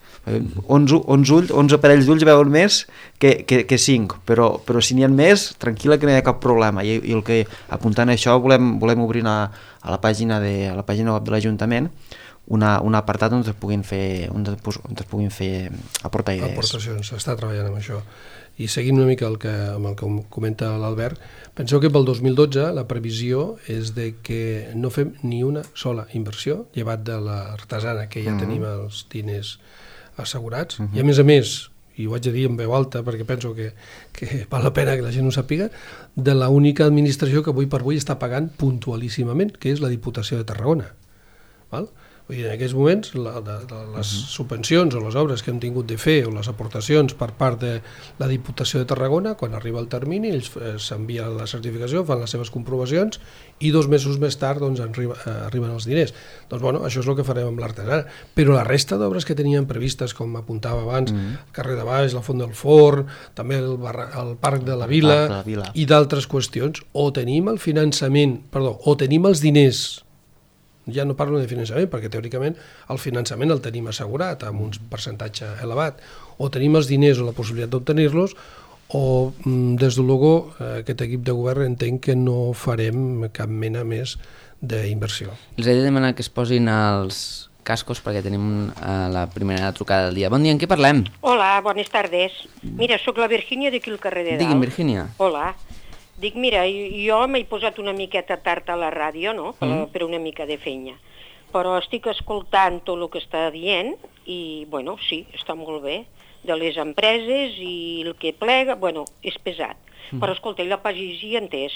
11 parells d'ulls veuen més que 5, però si n'hi ha més, tranquil·la que no hi ha cap problema. I el que, apuntant això, volem obrir a la pàgina web de l'Ajuntament un apartat on es puguin fer aportar idees. Aportacions, s'està treballant amb això. I seguint una mica amb el que comenta l'Albert, penseu que pel 2012 la previsió és de que no fem ni una sola inversió, llevat de l'artesana, que ja tenim els diners assegurats, i a més, i ho haig de dir en veu alta perquè penso que val la pena que la gent ho sàpiga, de l'única administració que avui per avui està pagant puntualíssimament, que és la Diputació de Tarragona. Val? Vull dir, en aquests moments, les subvencions o les obres que hem tingut de fer o les aportacions per part de la Diputació de Tarragona, quan arriba el termini, ells s'envien la certificació, fan les seves comprovacions i 2 mesos més tard doncs, arriben els diners. Doncs bueno, això és el que farem amb l'artesana. Però la resta d'obres que teníem previstes, com apuntava abans, el carrer de Baix, la Font del Forn, també el Parc de la Vila i d'altres qüestions, o tenim el finançament, o tenim els diners. Ja no parlo de finançament, perquè teòricament el finançament el tenim assegurat amb un percentatge elevat, o tenim els diners o la possibilitat d'obtenir-los, o des de luego aquest equip de govern entenc que no farem cap mena més d'inversió. Els he de demanar que es posin els cascos perquè tenim la primera trucada del dia. Bon dia, en què parlem? Hola, bones tardes. Mira, sóc la Virgínia d'aquí al carrer de Dalt. Digui'm, Virgínia. Hola. Dic, mira, jo m'he posat una miqueta tard a la ràdio, no?, per una mica de feina, però estic escoltant tot el que està dient i, bueno, sí, està molt bé, de les empreses i el que plega, bueno, és pesat. Però, escolta, la pagesia entès.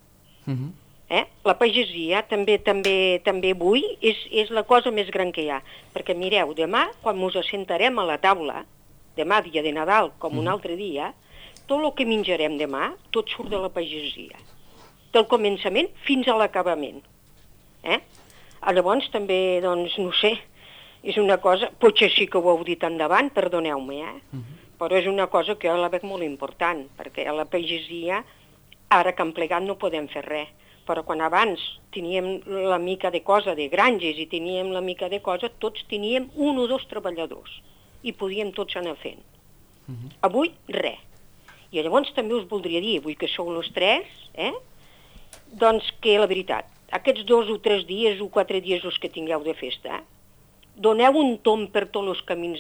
La pagesia també avui és la cosa més gran que hi ha, perquè mireu, demà, quan ens assentarem a la taula, demà dia de Nadal, com un altre dia, tot el que menjarem demà, tot surt de la pagesia, del començament fins a l'acabament. Llavors també, doncs, no sé, és una cosa, potser sí que ho heu dit endavant, perdoneu-me, però és una cosa que jo la veig molt important, perquè a la pagesia, ara que han plegat no podem fer res, però quan abans teníem la mica de cosa de granges i teníem la mica de cosa, tots teníem 1 o 2 treballadors i podíem tots anar fent. Avui, res. I llavors també us voldria dir, avui que sou els 3, doncs que la veritat, aquests 2 o 3 dies o 4 dies els que tingueu de festa, doneu un tomb per tots els camins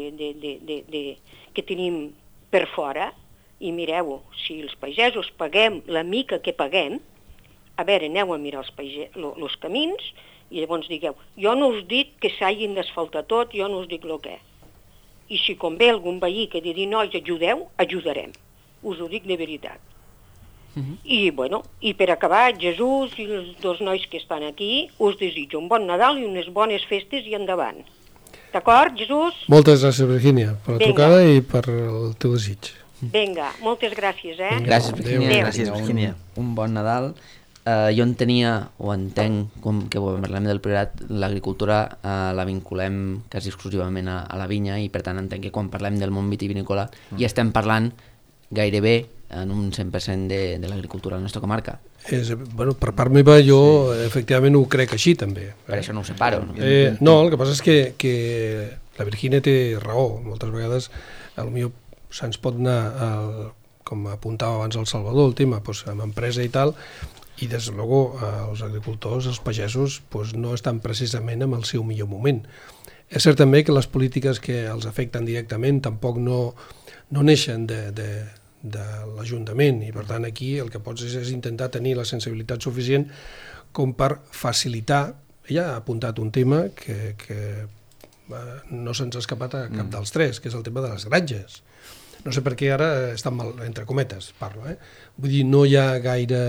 que tenim per fora i mireu, si els pagesos paguem la mica que paguem, a veure, aneu a mirar els camins i llavors digueu, jo no us dic que s'hagin d'asfaltar tot, jo no us dic el què. I si convé algun veí que digui, nois, ajudeu, ajudarem. Us ho dic de veritat. I, bueno, i per acabar, Jesús i els 2 nois que estan aquí, us desitjo un bon Nadal i unes bones festes i endavant. D'acord, Jesús? Moltes gràcies, Virgínia, per la trucada i per el teu desig. Vinga, moltes gràcies, Gràcies, Virgínia. Gràcies, Virgínia. Un bon Nadal. Jo entenia, o entenc, com que parlem del Priorat, l'agricultura la vinculem quasi exclusivament a la vinya i per tant entenc que quan parlem del món vitivinícola ja estem parlant gairebé en un 100% de l'agricultura a la nostra comarca. Bueno, per part meva jo efectivament ho crec així també. Per això no ho separo. No, el que passa és que la Virgínia té raó. Moltes vegades potser se'ns pot anar, com apuntava abans el Salvador, el tema amb empresa i tal, i des de luego els agricultors, els pagesos, no estan precisament en el seu millor moment. És cert també que les polítiques que els afecten directament tampoc no neixen de l'Ajuntament i per tant aquí el que pots és intentar tenir la sensibilitat suficient com per facilitar. Ella ha apuntat un tema que no se'ns ha escapat a cap dels 3, que és el tema de les granges. no sé per què ara estan mal, entre cometes parlo, vull dir, no hi ha gaire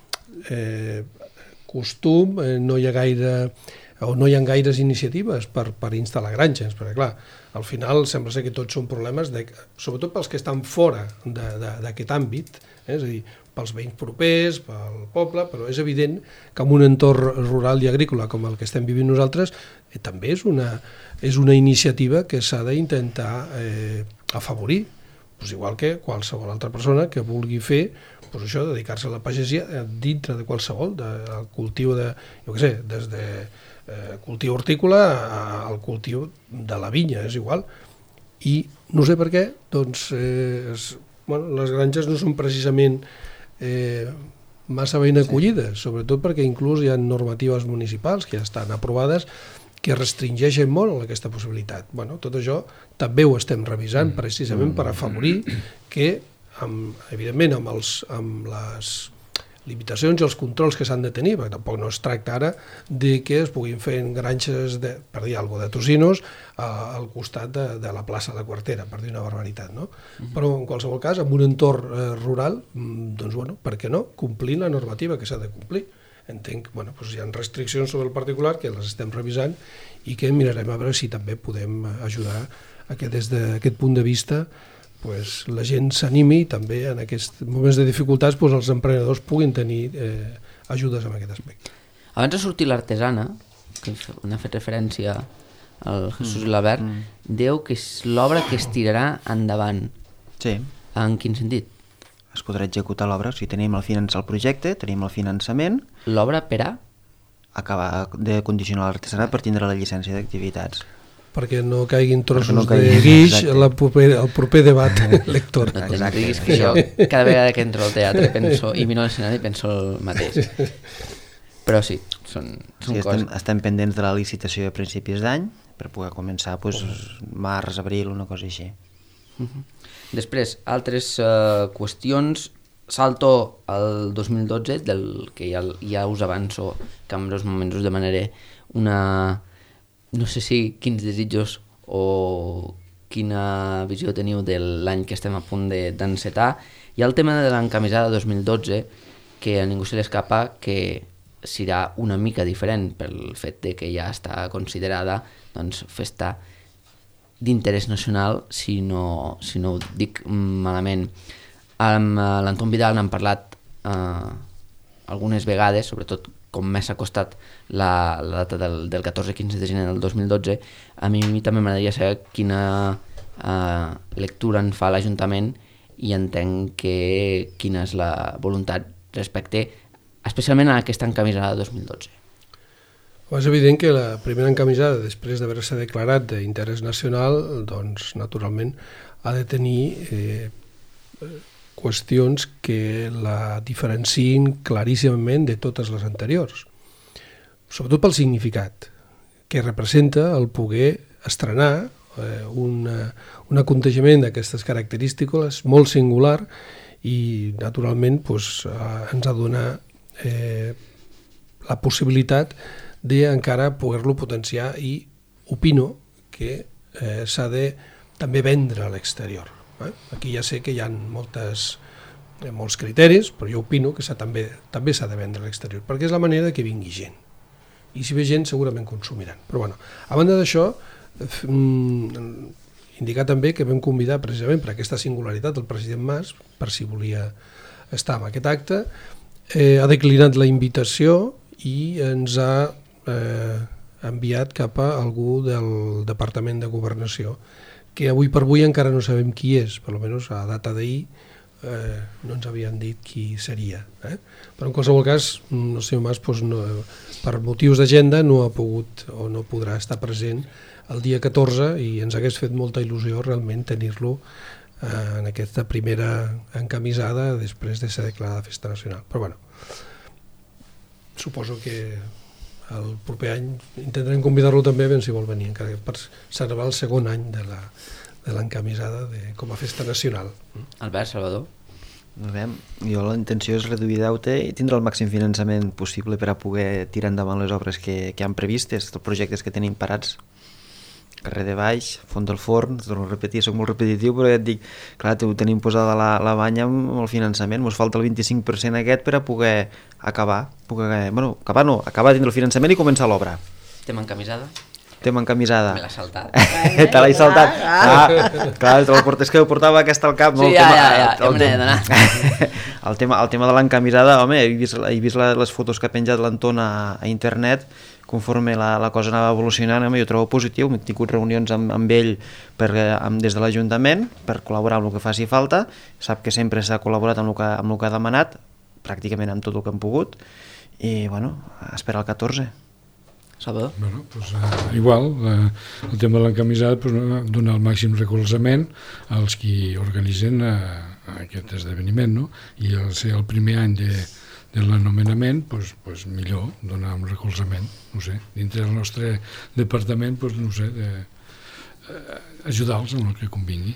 costum, no hi ha gaires iniciatives per instal·lar granges, perquè clar, al final sembla ser que tots són problemes, sobretot pels que estan fora d'aquest àmbit, és a dir, pels veïns propers, pel poble, però és evident que en un entorn rural i agrícola com el que estem vivint nosaltres també és una iniciativa que s'ha d'intentar afavorir, igual que qualsevol altra persona que vulgui fer això, dedicar-se a la pagesia dintre de qualsevol, del cultiu de, jo què sé, des de cultiu hortícola al cultiu de la vinya, és igual. I no sé per què, doncs, les granges no són precisament massa ben acollides, sobretot perquè inclús hi ha normatives municipals que ja estan aprovades que restringeixen molt aquesta possibilitat. Tot això també ho estem revisant precisament per afavorir que, evidentment, amb les limitacions i els controls que s'han de tenir, perquè tampoc no es tracta ara de que es puguin fer granges, per dir alguna cosa, de tocinos al costat de la plaça de Quartera, per dir una barbaritat, no? Però en qualsevol cas, en un entorn rural, doncs, per què no? Complint la normativa que s'ha de complir. Entenc que hi ha restriccions sobre el particular que les estem revisant i que mirarem a veure si també podem ajudar a que des d'aquest punt de vista la gent s'animi i també en aquests moments de dificultats els emprenedors puguin tenir ajudes en aquest aspecte. Abans de sortir l'artesana, que n'ha fet referència al Jesús i l'Albert, diu que és l'obra que es tirarà endavant. Sí. En quin sentit? Es podrà executar l'obra, o sigui, tenim el projecte, tenim el finançament... L'obra per a? Acabar de condicionar l'artesanat per tindre la llicència d'activitats. Perquè no caiguin trossos de guix el proper debat electoral. No te'n diguis que jo cada vegada que entro al teatre penso, i miro l'escenari penso el mateix. Però sí, són coses... Estem pendents de la licitació a principis d'any per poder començar març, abril, una cosa així. Després, altres qüestions. Salto al 2012, del que ja us avanço que en breus moments us demanaré no sé si quins desitjos o quina visió teniu de l'any que estem a punt d'encetar. Hi ha el tema de l'encamisada 2012, que a ningú se l'escapa que serà una mica diferent pel fet de que ja està considerada festa d'interès nacional, si no ho dic malament. Amb l'Anton Vidal n'hem parlat algunes vegades, sobretot com més s'ha costat la data del 14-15 de gener del 2012. A mi també m'agradaria saber quina lectura en fa l'Ajuntament i entenc quina és la voluntat respecte especialment a aquesta encamisada 2012. És evident que la primera encamisada, després d'haver-se declarat d'interès nacional, doncs naturalment ha de tenir qüestions que la diferenciïn claríssimament de totes les anteriors, sobretot pel significat que representa el poder estrenar un aconteixement d'aquestes característiques molt singular i naturalment ens ha de donar la possibilitat d'encara poder-lo potenciar i opino que s'ha de també vendre a l'exterior. Aquí ja sé que hi ha molts criteris, però jo opino que també s'ha de vendre a l'exterior, perquè és la manera que vingui gent. I si ve gent segurament consumiran. Però bueno, a banda d'això, indicar també que vam convidar precisament per aquesta singularitat el president Mas, per si volia estar en aquest acte, ha declinat la invitació i ens ha enviat cap a algú del Departament de Governació, que avui per avui encara no sabem qui és, per almenys a data d'ahir no ens havien dit qui seria. Però en qualsevol cas, el senyor Mas per motius d'agenda no ha pogut o no podrà estar present el dia 14 i ens hagués fet molta il·lusió realment tenir-lo en aquesta primera encamisada després de ser declarada festa nacional. Però bueno, suposo que el proper any intentarem convidar-lo també a veure si vol venir, encara que per celebrar el segon any de l'encamisada com a festa nacional. Albert, Salvador? Jo la intenció és reduir deute i tindre el màxim finançament possible per a poder tirar endavant les obres que han previstes, els projectes que tenim parats. carrer de Baix, Font del Forn, torno a repetir, soc molt repetitiu, però ja et dic, clar, tenim posada la banya amb el finançament, ens falta el 25% aquest per a poder acabar, acabar dins el finançament i començar l'obra. Tema encamisada? Tema encamisada. Me l'ha saltat. Te l'he saltat. Clar, és que ho portava aquesta al cap. Sí, ja me n'he d'anar. El tema de l'encamisada, home, he vist les fotos que ha penjat l'Anton a internet, conforme la cosa anava evolucionant, jo trobo positiu, hem tingut reunions amb ell des de l'Ajuntament per col·laborar amb el que faci falta, sap que sempre s'ha col·laborat amb el que ha demanat, pràcticament amb tot el que hem pogut, i bueno, espera el 14. Salvador? Bueno, pues, igual, el tema de l'encamisada, pues, donar el màxim recolzament als qui organitzen aquest esdeveniment, no? I al ser el primer any de l'anomenament, pues, millor donar un recolzament, no sé, dintre del nostre departament, pues, no sé, ajudar-los en el que convingui.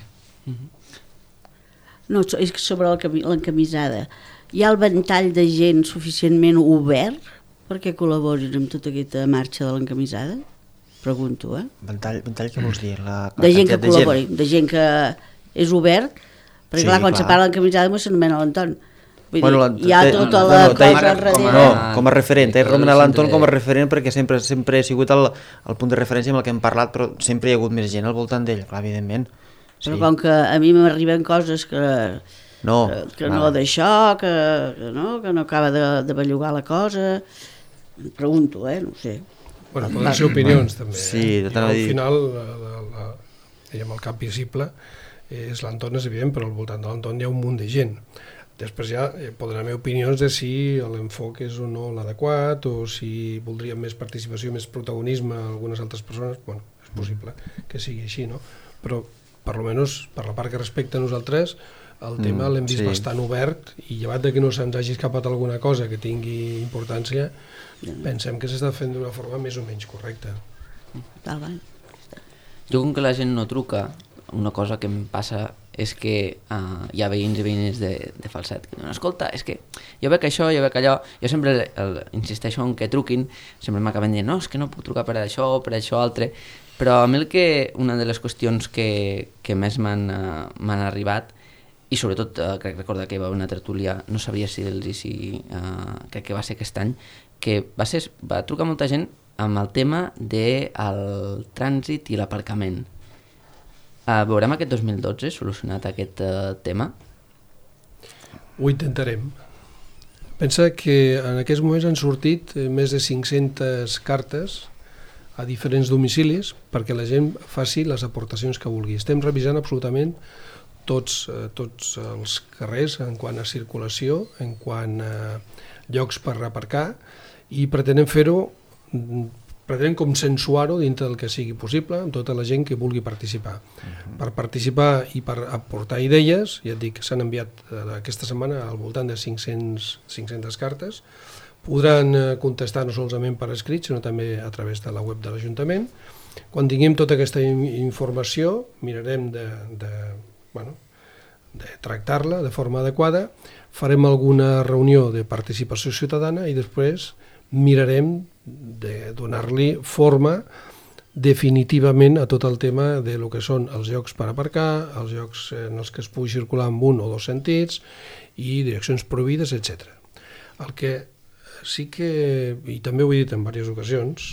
No, és que sobre l'encamisada, hi ha el ventall de gent suficientment obert perquè col·laborin amb tota aquesta marxa de l'encamisada? Pregunto, Ventall, què vols dir? De gent que col·labori, de gent que és obert, perquè clar, quan se parla d'encamisada s'anomena l'Anton. Hi ha tota la cosa darrere. No, com a referent, romana l'Anton com a referent perquè sempre ha sigut el punt de referència amb el que hem parlat, però sempre hi ha hagut més gent al voltant d'ell, clar, evidentment. Però com que a mi m'arriben coses que no d'això, que no acaba de bellugar la cosa, pregunto, no sé. Bueno, poden ser opinions també. Sí, al final, el cap visible és l'Anton, és evident, però al voltant de l'Anton hi ha un munt de gent. Després ja poden haver opinions de si l'enfoc és o no l'adequat, o si voldríem més participació, més protagonisme a algunes altres persones. Bueno, és possible que sigui així, no? Però, per almenys, per la part que respecta a nosaltres, el tema l'hem vist bastant obert i llevat de que no se'ns hagi escapat alguna cosa que tingui importància, pensem que s'està fent d'una forma més o menys correcta. Jo, com que la gent no truca, una cosa que em passa és que hi ha veïns i veïnes de Falset que diuen, escolta, és que jo veig això, jo veig allò, jo sempre insisteixo en que truquin, sempre m'acaben dient, no, és que no puc trucar per això altre, però a mi una de les qüestions que més m'han arribat, i sobretot crec recordar que hi va haver una tertúlia, no sabria si crec que va ser aquest any, que va trucar molta gent amb el tema del trànsit i l'aparcament. Veurem aquest 2012 solucionat aquest tema? Ho intentarem. Pensa que en aquests moments han sortit més de 500 cartes a diferents domicilis perquè la gent faci les aportacions que vulgui. Estem revisant absolutament tots els carrers en quant a circulació, en quant a llocs per aparcar, i pretenem fer-ho, pretenem consensuar-ho dintre del que sigui possible amb tota la gent que vulgui participar. Per participar i per aportar idees, ja et dic que s'han enviat aquesta setmana al voltant de 500 cartes, podran contestar no solament per escrit, sinó també a través de la web de l'Ajuntament. Quan tinguem tota aquesta informació, mirarem de tractar-la de forma adequada, farem alguna reunió de participació ciutadana i després mirarem de donar-li forma definitivament a tot el tema de lo que són els llocs per aparcar, els llocs en els que es pugui circular en un o dos sentits i direccions prohibides, etc. El que sí que, i també ho he dit en diverses ocasions,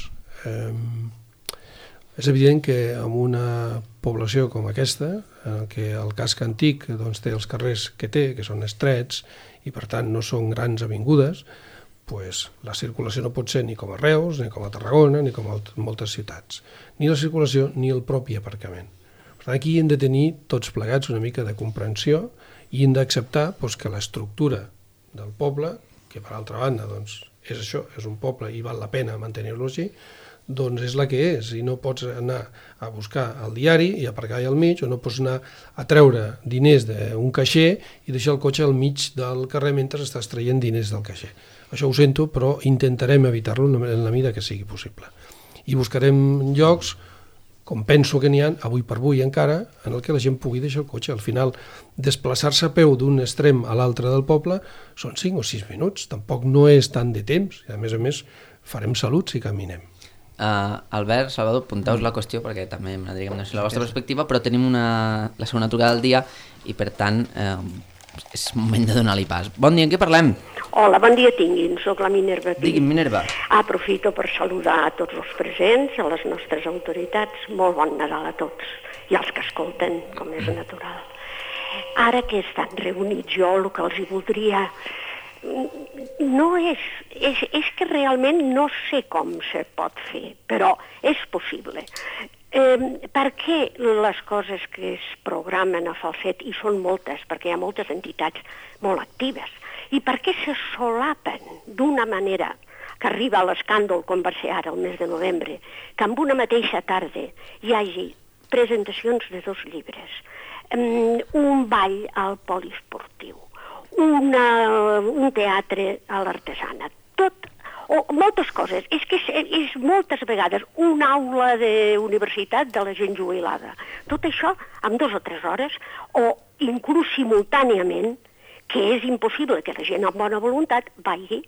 és evident que en una població com aquesta, en què el casc antic té els carrers que té, que són estrets i per tant no són grans avingudes, la circulació no pot ser ni com a Reus, ni com a Tarragona, ni com a moltes ciutats. Ni la circulació ni el propi aparcament. Per tant, aquí hem de tenir tots plegats una mica de comprensió i hem d'acceptar que l'estructura del poble, que per altra banda és això, és un poble i val la pena mantenir-lo així, doncs és la que és, i no pots anar a buscar el diari i aparcar allà al mig, o no pots anar a treure diners d'un caixer i deixar el cotxe al mig del carrer mentre estàs traient diners del caixer. Això ho sento, però intentarem evitar-lo en la mida que sigui possible. I buscarem llocs, com penso que n'hi ha, avui per avui encara, en el que la gent pugui deixar el cotxe. Al final, desplaçar-se a peu d'un extrem a l'altre del poble són 5 o 6 minuts, tampoc no és tant de temps, i a més farem salut si caminem. Albert, Salvador, apunteu-vos la qüestió perquè també m'agradaria conèixer la vostra perspectiva, però tenim la segona trucada del dia i per tant és moment de donar-li pas. Bon dia, en què parlem? Hola, bon dia tinguin, soc la Minerva Pi. Digui'm, Minerva. Aprofito per saludar a tots els presents, a les nostres autoritats, molt bon Nadal a tots i als que escolten, com és natural. Ara que estan reunits jo, el que els hi voldria... No és que realment no sé com se pot fer, però és possible. Per què les coses que es programen a falset, i són moltes, perquè hi ha moltes entitats molt actives, i per què se solapen d'una manera que arriba a l'escàndol, com va ser ara el mes de novembre, que en una mateixa tarda hi hagi presentacions de 2 llibres, un ball al poliesportiu, un teatre a l'artesana, tot, o moltes coses. És que és moltes vegades una aula d'universitat de la gent jubilada. Tot això en 2 o 3 hores, o inclús simultàniament, que és impossible que la gent amb bona voluntat vagi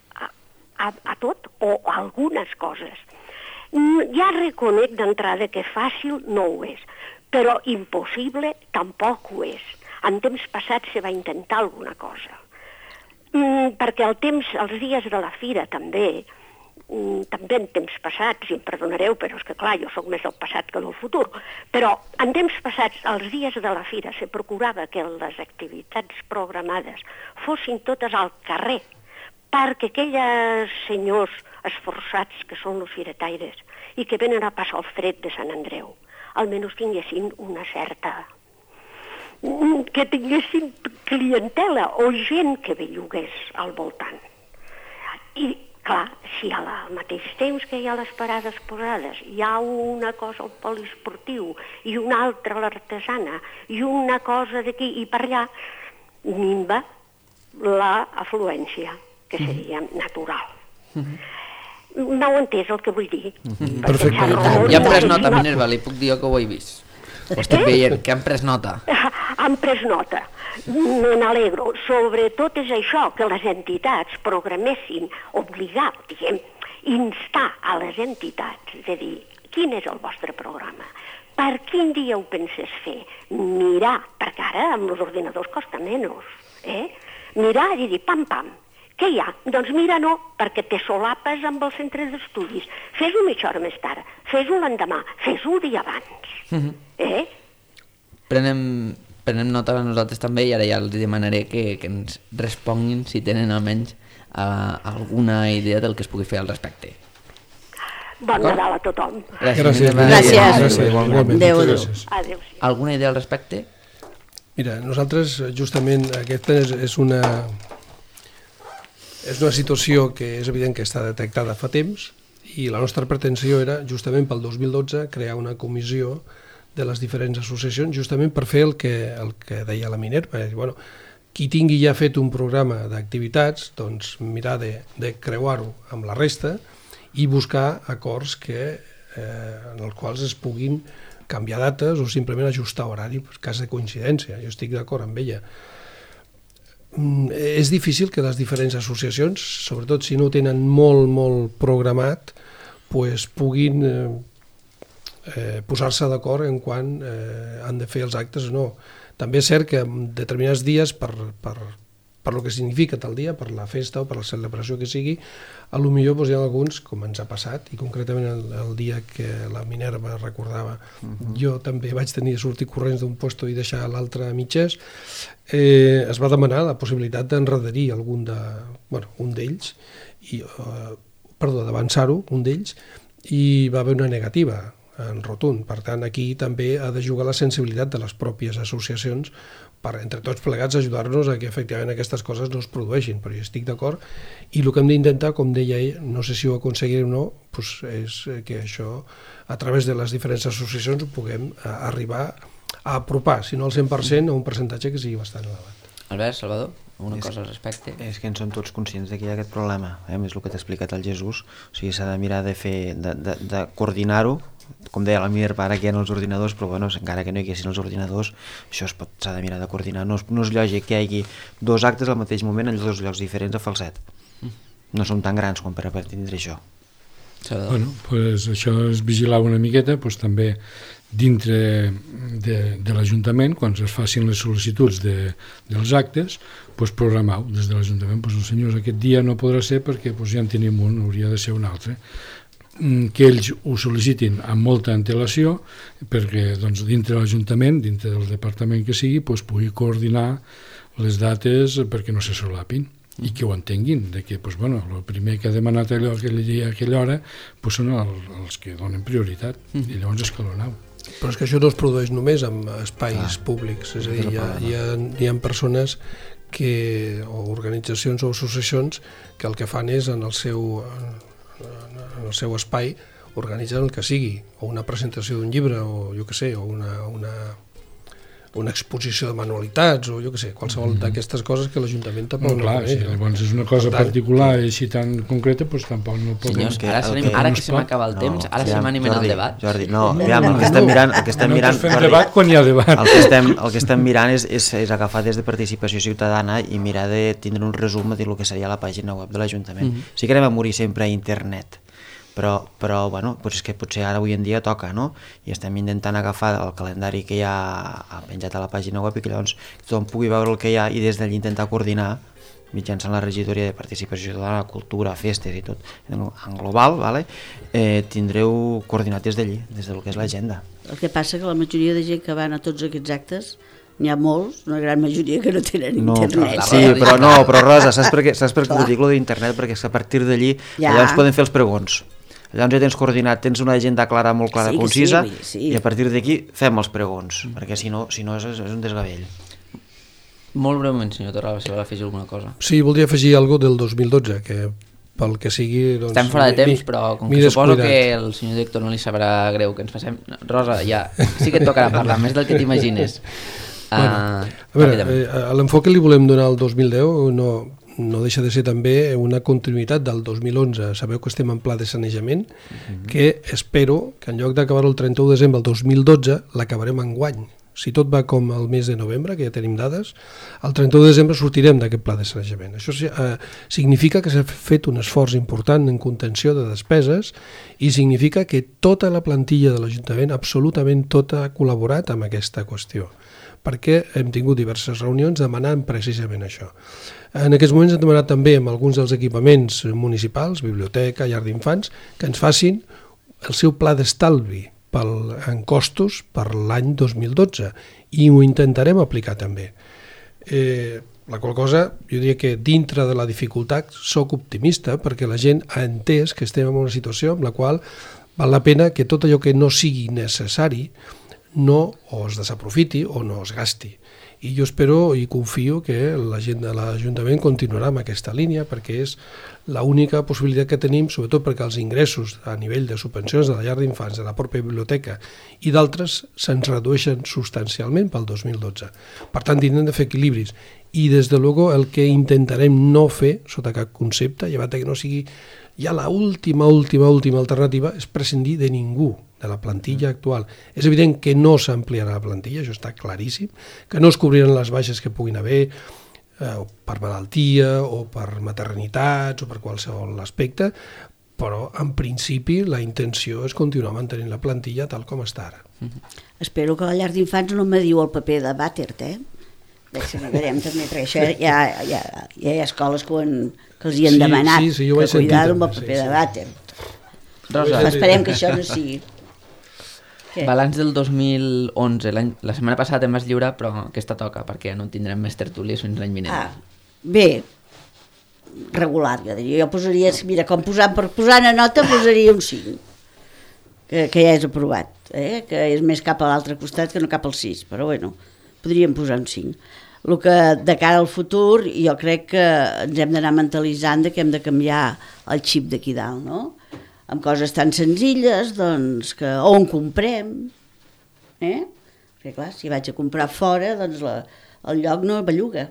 a tot, o a algunes coses. Ja reconec d'entrada que fàcil no ho és, però impossible tampoc ho és. En temps passats se va intentar alguna cosa. Perquè els dies de la fira també en temps passats, i em perdonareu, però és que clar, jo sóc més del passat que del futur, però en temps passats, els dies de la fira, se procurava que les activitats programades fossin totes al carrer, perquè aquells senyors esforçats que són els firetaires i que venen a passar el fred de Sant Andreu, almenys tinguessin una certa... que tinguessin clientela o gent que bellugués al voltant. I, clar, si al mateix temps que hi ha les parades posades hi ha una cosa al poliesportiu i una altra a l'artesana i una cosa d'aquí i per allà, minva l'afluència, que seria natural. M'heu entès el que vull dir? Perfecte. Ja hem pres nota, Minerva, li puc dir que ho he vist. Ho estic veient, que han pres nota. Han pres nota. Me n'alegro. Sobretot és això, que les entitats programessin, obligar, instar a les entitats de dir quin és el vostre programa, per quin dia ho penses fer, mirar, perquè ara amb els ordinadors costa menys, mirar i dir pam, què hi ha? Doncs mira, no, perquè te solapes amb el centre d'estudis. Fes-ho mitja hora més tard, fes-ho l'endemà, fes-ho el dia abans. Prenem nota a nosaltres també i ara ja els demanaré que ens responguin si tenen almenys alguna idea del que es pugui fer al respecte. Bon Nadal a tothom. Gràcies. Adéu. Alguna idea al respecte? Mira, nosaltres justament aquesta és una situació que és evident que està detectada fa temps i la nostra pretensió era justament pel 2012 crear una comissió de les diferents associacions justament per fer el que deia la Minerva. Bueno, qui tingui ja fet un programa d'activitats, doncs mirar de creuar-ho amb la resta i buscar acords en els quals es puguin canviar dates o simplement ajustar horari en cas de coincidència. Jo estic d'acord amb ella. És difícil que les diferents associacions, sobretot si no ho tenen molt programat, puguin posar-se d'acord en quan han de fer els actes o no. També és cert que en determinats dies, per el que significa tal dia, per la festa o per la celebració que sigui, potser hi ha alguns, com ens ha passat, i concretament el dia que la Minerva recordava, jo també vaig tenir de sortir corrents d'un puesto i deixar l'altre a mitges, es va demanar la possibilitat d'enredarir un d'ells, d'avançar-ho, un d'ells, i va haver una negativa en rotund. Per tant, aquí també ha de jugar la sensibilitat de les pròpies associacions per, entre tots plegats, ajudar-nos a que efectivament aquestes coses no es produeixin, però jo estic d'acord, i el que hem d'intentar, com deia ell, no sé si ho aconseguirem o no, és que això, a través de les diferents associacions, ho puguem arribar a apropar, si no al 100%, a un percentatge que sigui bastant elevat. Albert, Salvador, alguna cosa al respecte? És que en som tots conscients que hi ha aquest problema, és el que t'ha explicat el Jesús, o sigui, s'ha de mirar de coordinar-ho, com deia la Minerva, ara que hi ha els ordinadors, però encara que no hi haguessin els ordinadors, això s'ha de mirar de coordinar. No és lògic que hi hagi 2 actes al mateix moment en 2 llocs diferents a falset. No som tan grans com per tindre això. Bueno, pues això és vigilar una miqueta, pues també dintre de l'Ajuntament, quan es facin les sol·licituds dels actes, pues programar-ho des de l'Ajuntament. Pues, senyors, aquest dia no podrà ser perquè pues, ja en tenim un, hauria de ser un altre. Que ells ho sol·licitin amb molta antelació perquè doncs, dintre de l'Ajuntament, dintre del departament que sigui, pues, pugui coordinar les dates perquè no se solapin i que ho entenguin, de que pues, bueno, el primer que ha demanat allò aquell dia a aquella hora pues, són els que donen prioritat i llavors escalonau. Però és que això no es produeix només en espais públics, és a dir, hi ha persones o organitzacions o associacions que el que fan és en el seu espai organitzen el que sigui, o una presentació d'un llibre, o jo què sé, o una exposició de manualitats, o jo què sé, qualsevol d'aquestes coses que l'Ajuntament tampoc no coneix. Sí, llavors és una cosa particular i així tan concreta, doncs tampoc no pot... Senyors, ara que se m'acaba el temps, ara se m'animen al debat. Jordi, no, el que estem mirant... No fem debat quan hi ha debat. El que estem mirant és agafar des de participació ciutadana i mirar de tindre un resum de lo que seria la pàgina web de l'Ajuntament. Sí que anem a morir sempre a internet, però bueno, pues és que potser ara avui en dia toca, no? I estem intentant agafar el calendari que ja ha penjat a la pàgina web i que llavors tothom pugui veure el que hi ha i des d'allí intentar coordinar mitjançant la regidoria de participació ciutadana, cultura, festes i tot en global, vale? Tindreu coordinat des d'allí, des del que és l'agenda. El que passa que la majoria de gent que van a tots aquests actes n'hi ha molts, una gran majoria que no tenen internet. Sí, però Rosa, saps per què ho dic, lo d'internet? Perquè és que a partir d'allí llavors poden fer els pregons. Llavors ja tens coordinat, tens una agenda clara, molt clara, concisa, i a partir d'aquí fem els pregons, perquè si no és un desgavell. Molt breument, senyor Torralba, si vol afegir alguna cosa. Sí, voldria afegir alguna del 2012, que pel que sigui... Doncs, estem fora de temps, però com que suposo que el senyor director no li sabrà greu que ens passem... Rosa, ja, sí que et tocarà parlar, més del que t'imagines. A veure, l'enfoc que li volem donar al 2010 no deixa de ser també una continuïtat del 2011. Sabeu que estem en pla de sanejament, que espero que en lloc d'acabar el 31 de desembre del 2012 l'acabarem enguany. Si tot va com el mes de novembre, que ja tenim dades, el 31 de desembre sortirem d'aquest pla de sanejament. Això significa que s'ha fet un esforç important en contenció de despeses i significa que tota la plantilla de l'Ajuntament, absolutament tota, ha col·laborat amb aquesta qüestió, perquè hem tingut diverses reunions demanant precisament això. En aquests moments hem demanat també amb alguns dels equipaments municipals, biblioteca, llar d'infants, que ens facin el seu pla d'estalvi en costos per l'any 2012 i ho intentarem aplicar també. La qual cosa, jo diria que dintre de la dificultat soc optimista perquè la gent ha entès que estem en una situació en la qual val la pena que tot allò que no sigui necessari no o es desaprofiti o no es gasti. I jo espero i confio que la gent de l'Ajuntament continuarà amb aquesta línia perquè és l'única possibilitat que tenim, sobretot perquè els ingressos a nivell de subvencions de la llar d'infants, de la pròpia biblioteca i d'altres se'ns redueixen substancialment pel 2012. Per tant, tindrem de fer equilibris i des de luego el que intentarem no fer sota cap concepte, llevat que no sigui ja l'última alternativa, és prescindir de ningú de la plantilla actual. És evident que no s'ampliarà la plantilla, això està claríssim, que no es cobriran les baixes que puguin haver per malaltia o per maternitats o per qualsevol aspecte, però en principi la intenció és continuar mantenint la plantilla tal com està ara. Espero que la llar d'infants no me diu el paper de Bàtert, Deixa'm, veurem també, perquè això hi ha escoles que els hi han demanat que cuidar amb el paper de Bàtert. Esperem que això no sigui. Balanç del 2011. La setmana passada em vas lliurar, però aquesta toca, perquè no tindrem més tertúlies fins l'any vinent. Bé, regular, jo diria. Jo posaria, mira, com per posar una nota posaria un 5, que ja és aprovat, que és més cap a l'altre costat que no cap al 6, però bueno, podríem posar un 5. El que de cara al futur jo crec que ens hem d'anar mentalitzant que hem de canviar el xip d'aquí dalt, no? Amb coses tan senzilles, doncs, que on comprem, perquè clar, si vaig a comprar fora, doncs el lloc no belluga.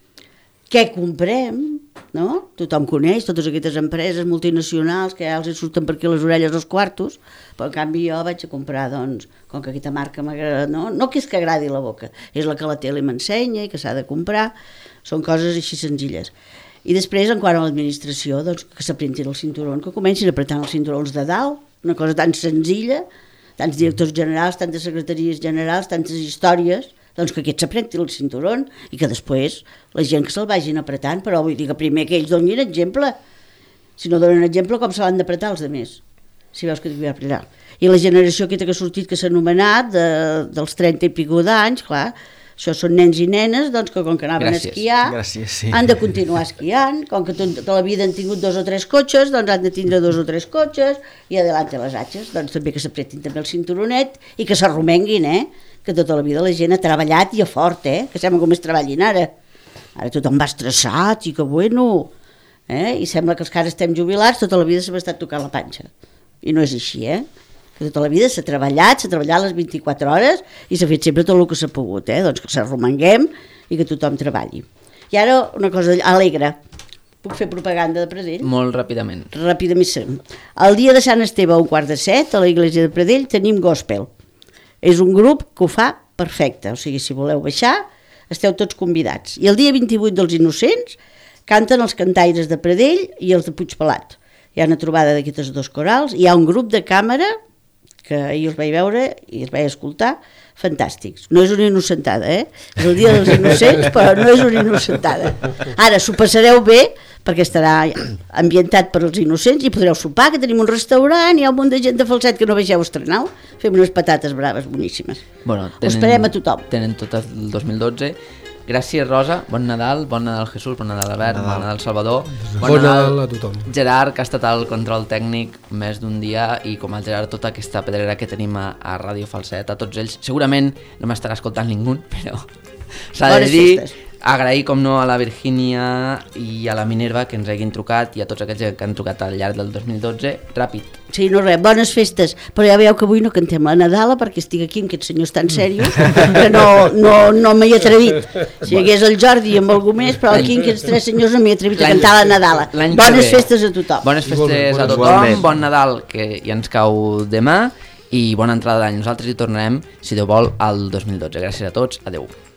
Què comprem, no? Tothom coneix totes aquestes empreses multinacionals que ja els surten per aquí les orelles als quartos, però en canvi jo vaig a comprar, doncs, com que aquesta marca m'agrada, no que és que agradi la boca, és la que la tele m'ensenya i que s'ha de comprar, són coses així senzilles. I després, en quant a l'administració, doncs, que s'apretin el cinturó, que comencin apretant els cinturons de dalt, una cosa tan senzilla, tants directors generals, tantes secretaries generals, tantes històries, doncs que aquests s'apretin el cinturó i que després la gent que se'l vagin apretant, però vull dir que primer que ells donin exemple. Si no donen exemple, com se l'han d'apretar els altres? Si veus que t'hi va apretar. I la generació aquesta que ha sortit, que s'ha anomenat, dels 30 i pico d'anys, clar, això són nens i nenes, doncs que com que anaven a esquiar, han de continuar esquiant, com que tota la vida han tingut 2 o 3 cotxes, doncs han de tindre 2 o 3 cotxes, i adelante les atxes, doncs també que s'apretin també el cinturonet i que s'arromenguin, que tota la vida la gent ha treballat i a fort, que sembla com es treballin ara. Ara tothom va estressat i que bueno, i sembla que els que ara estem jubilats tota la vida s'ha estat tocant la panxa. I no és així, que tota la vida s'ha treballat les 24 hores i s'ha fet sempre tot el que s'ha pogut, doncs que s'arromanguem i que tothom treballi. I ara una cosa alegre, puc fer propaganda de Pradell? Molt ràpidament. Rapidíssim. El dia de Sant Esteve a 6:45 a la Iglesia de Pradell tenim gospel. És un grup que ho fa perfecte, o sigui, si voleu baixar esteu tots convidats. I el dia 28 dels Innocents canten els cantaires de Pradell i els de Puigpelat. Hi ha una trobada d'aquestes 2 corals, hi ha un grup de càmera que ahir els vaig veure i els vaig escoltar, fantàstics. No és una innocentada, és el dia dels innocents, però no és una innocentada. Ara, s'ho passareu bé, perquè estarà ambientat per als innocents i podreu sopar, que tenim un restaurant, hi ha un munt de gent de Falset que no vegeu estrenar, fem unes patates braves boníssimes. Bueno, esperem a tothom. Tenen tot el 2012. Gràcies, Rosa. Bon Nadal Jesús, bon Nadal, Albert, bon Nadal, Salvador. Bon Nadal a tothom. Gerard, que ha estat al control tècnic més d'un dia, i com el Gerard, tota aquesta pedrera que tenim a Ràdio Falset, a tots ells. Segurament no m'estarà escoltant ningú, però s'ha de dir... Agrair, com no, a la Virgínia i a la Minerva que ens hagin trucat i a tots aquells que han trucat al llarg del 2012. Ràpid. Sí, no res, bones festes. Però ja veieu que avui no cantem la Nadala perquè estic aquí amb aquests senyors tan serios que no m'hi he atrevit. Si hi hagués el Jordi amb algú més, però aquí amb aquests 3 senyors no m'hi he atrevit a cantar la Nadala. Bones festes a tothom. Bones festes a tothom, bon Nadal, que ja ens cau demà, i bona entrada d'any. Nosaltres hi tornarem, si Déu vol, al 2012. Gràcies a tots, adeu.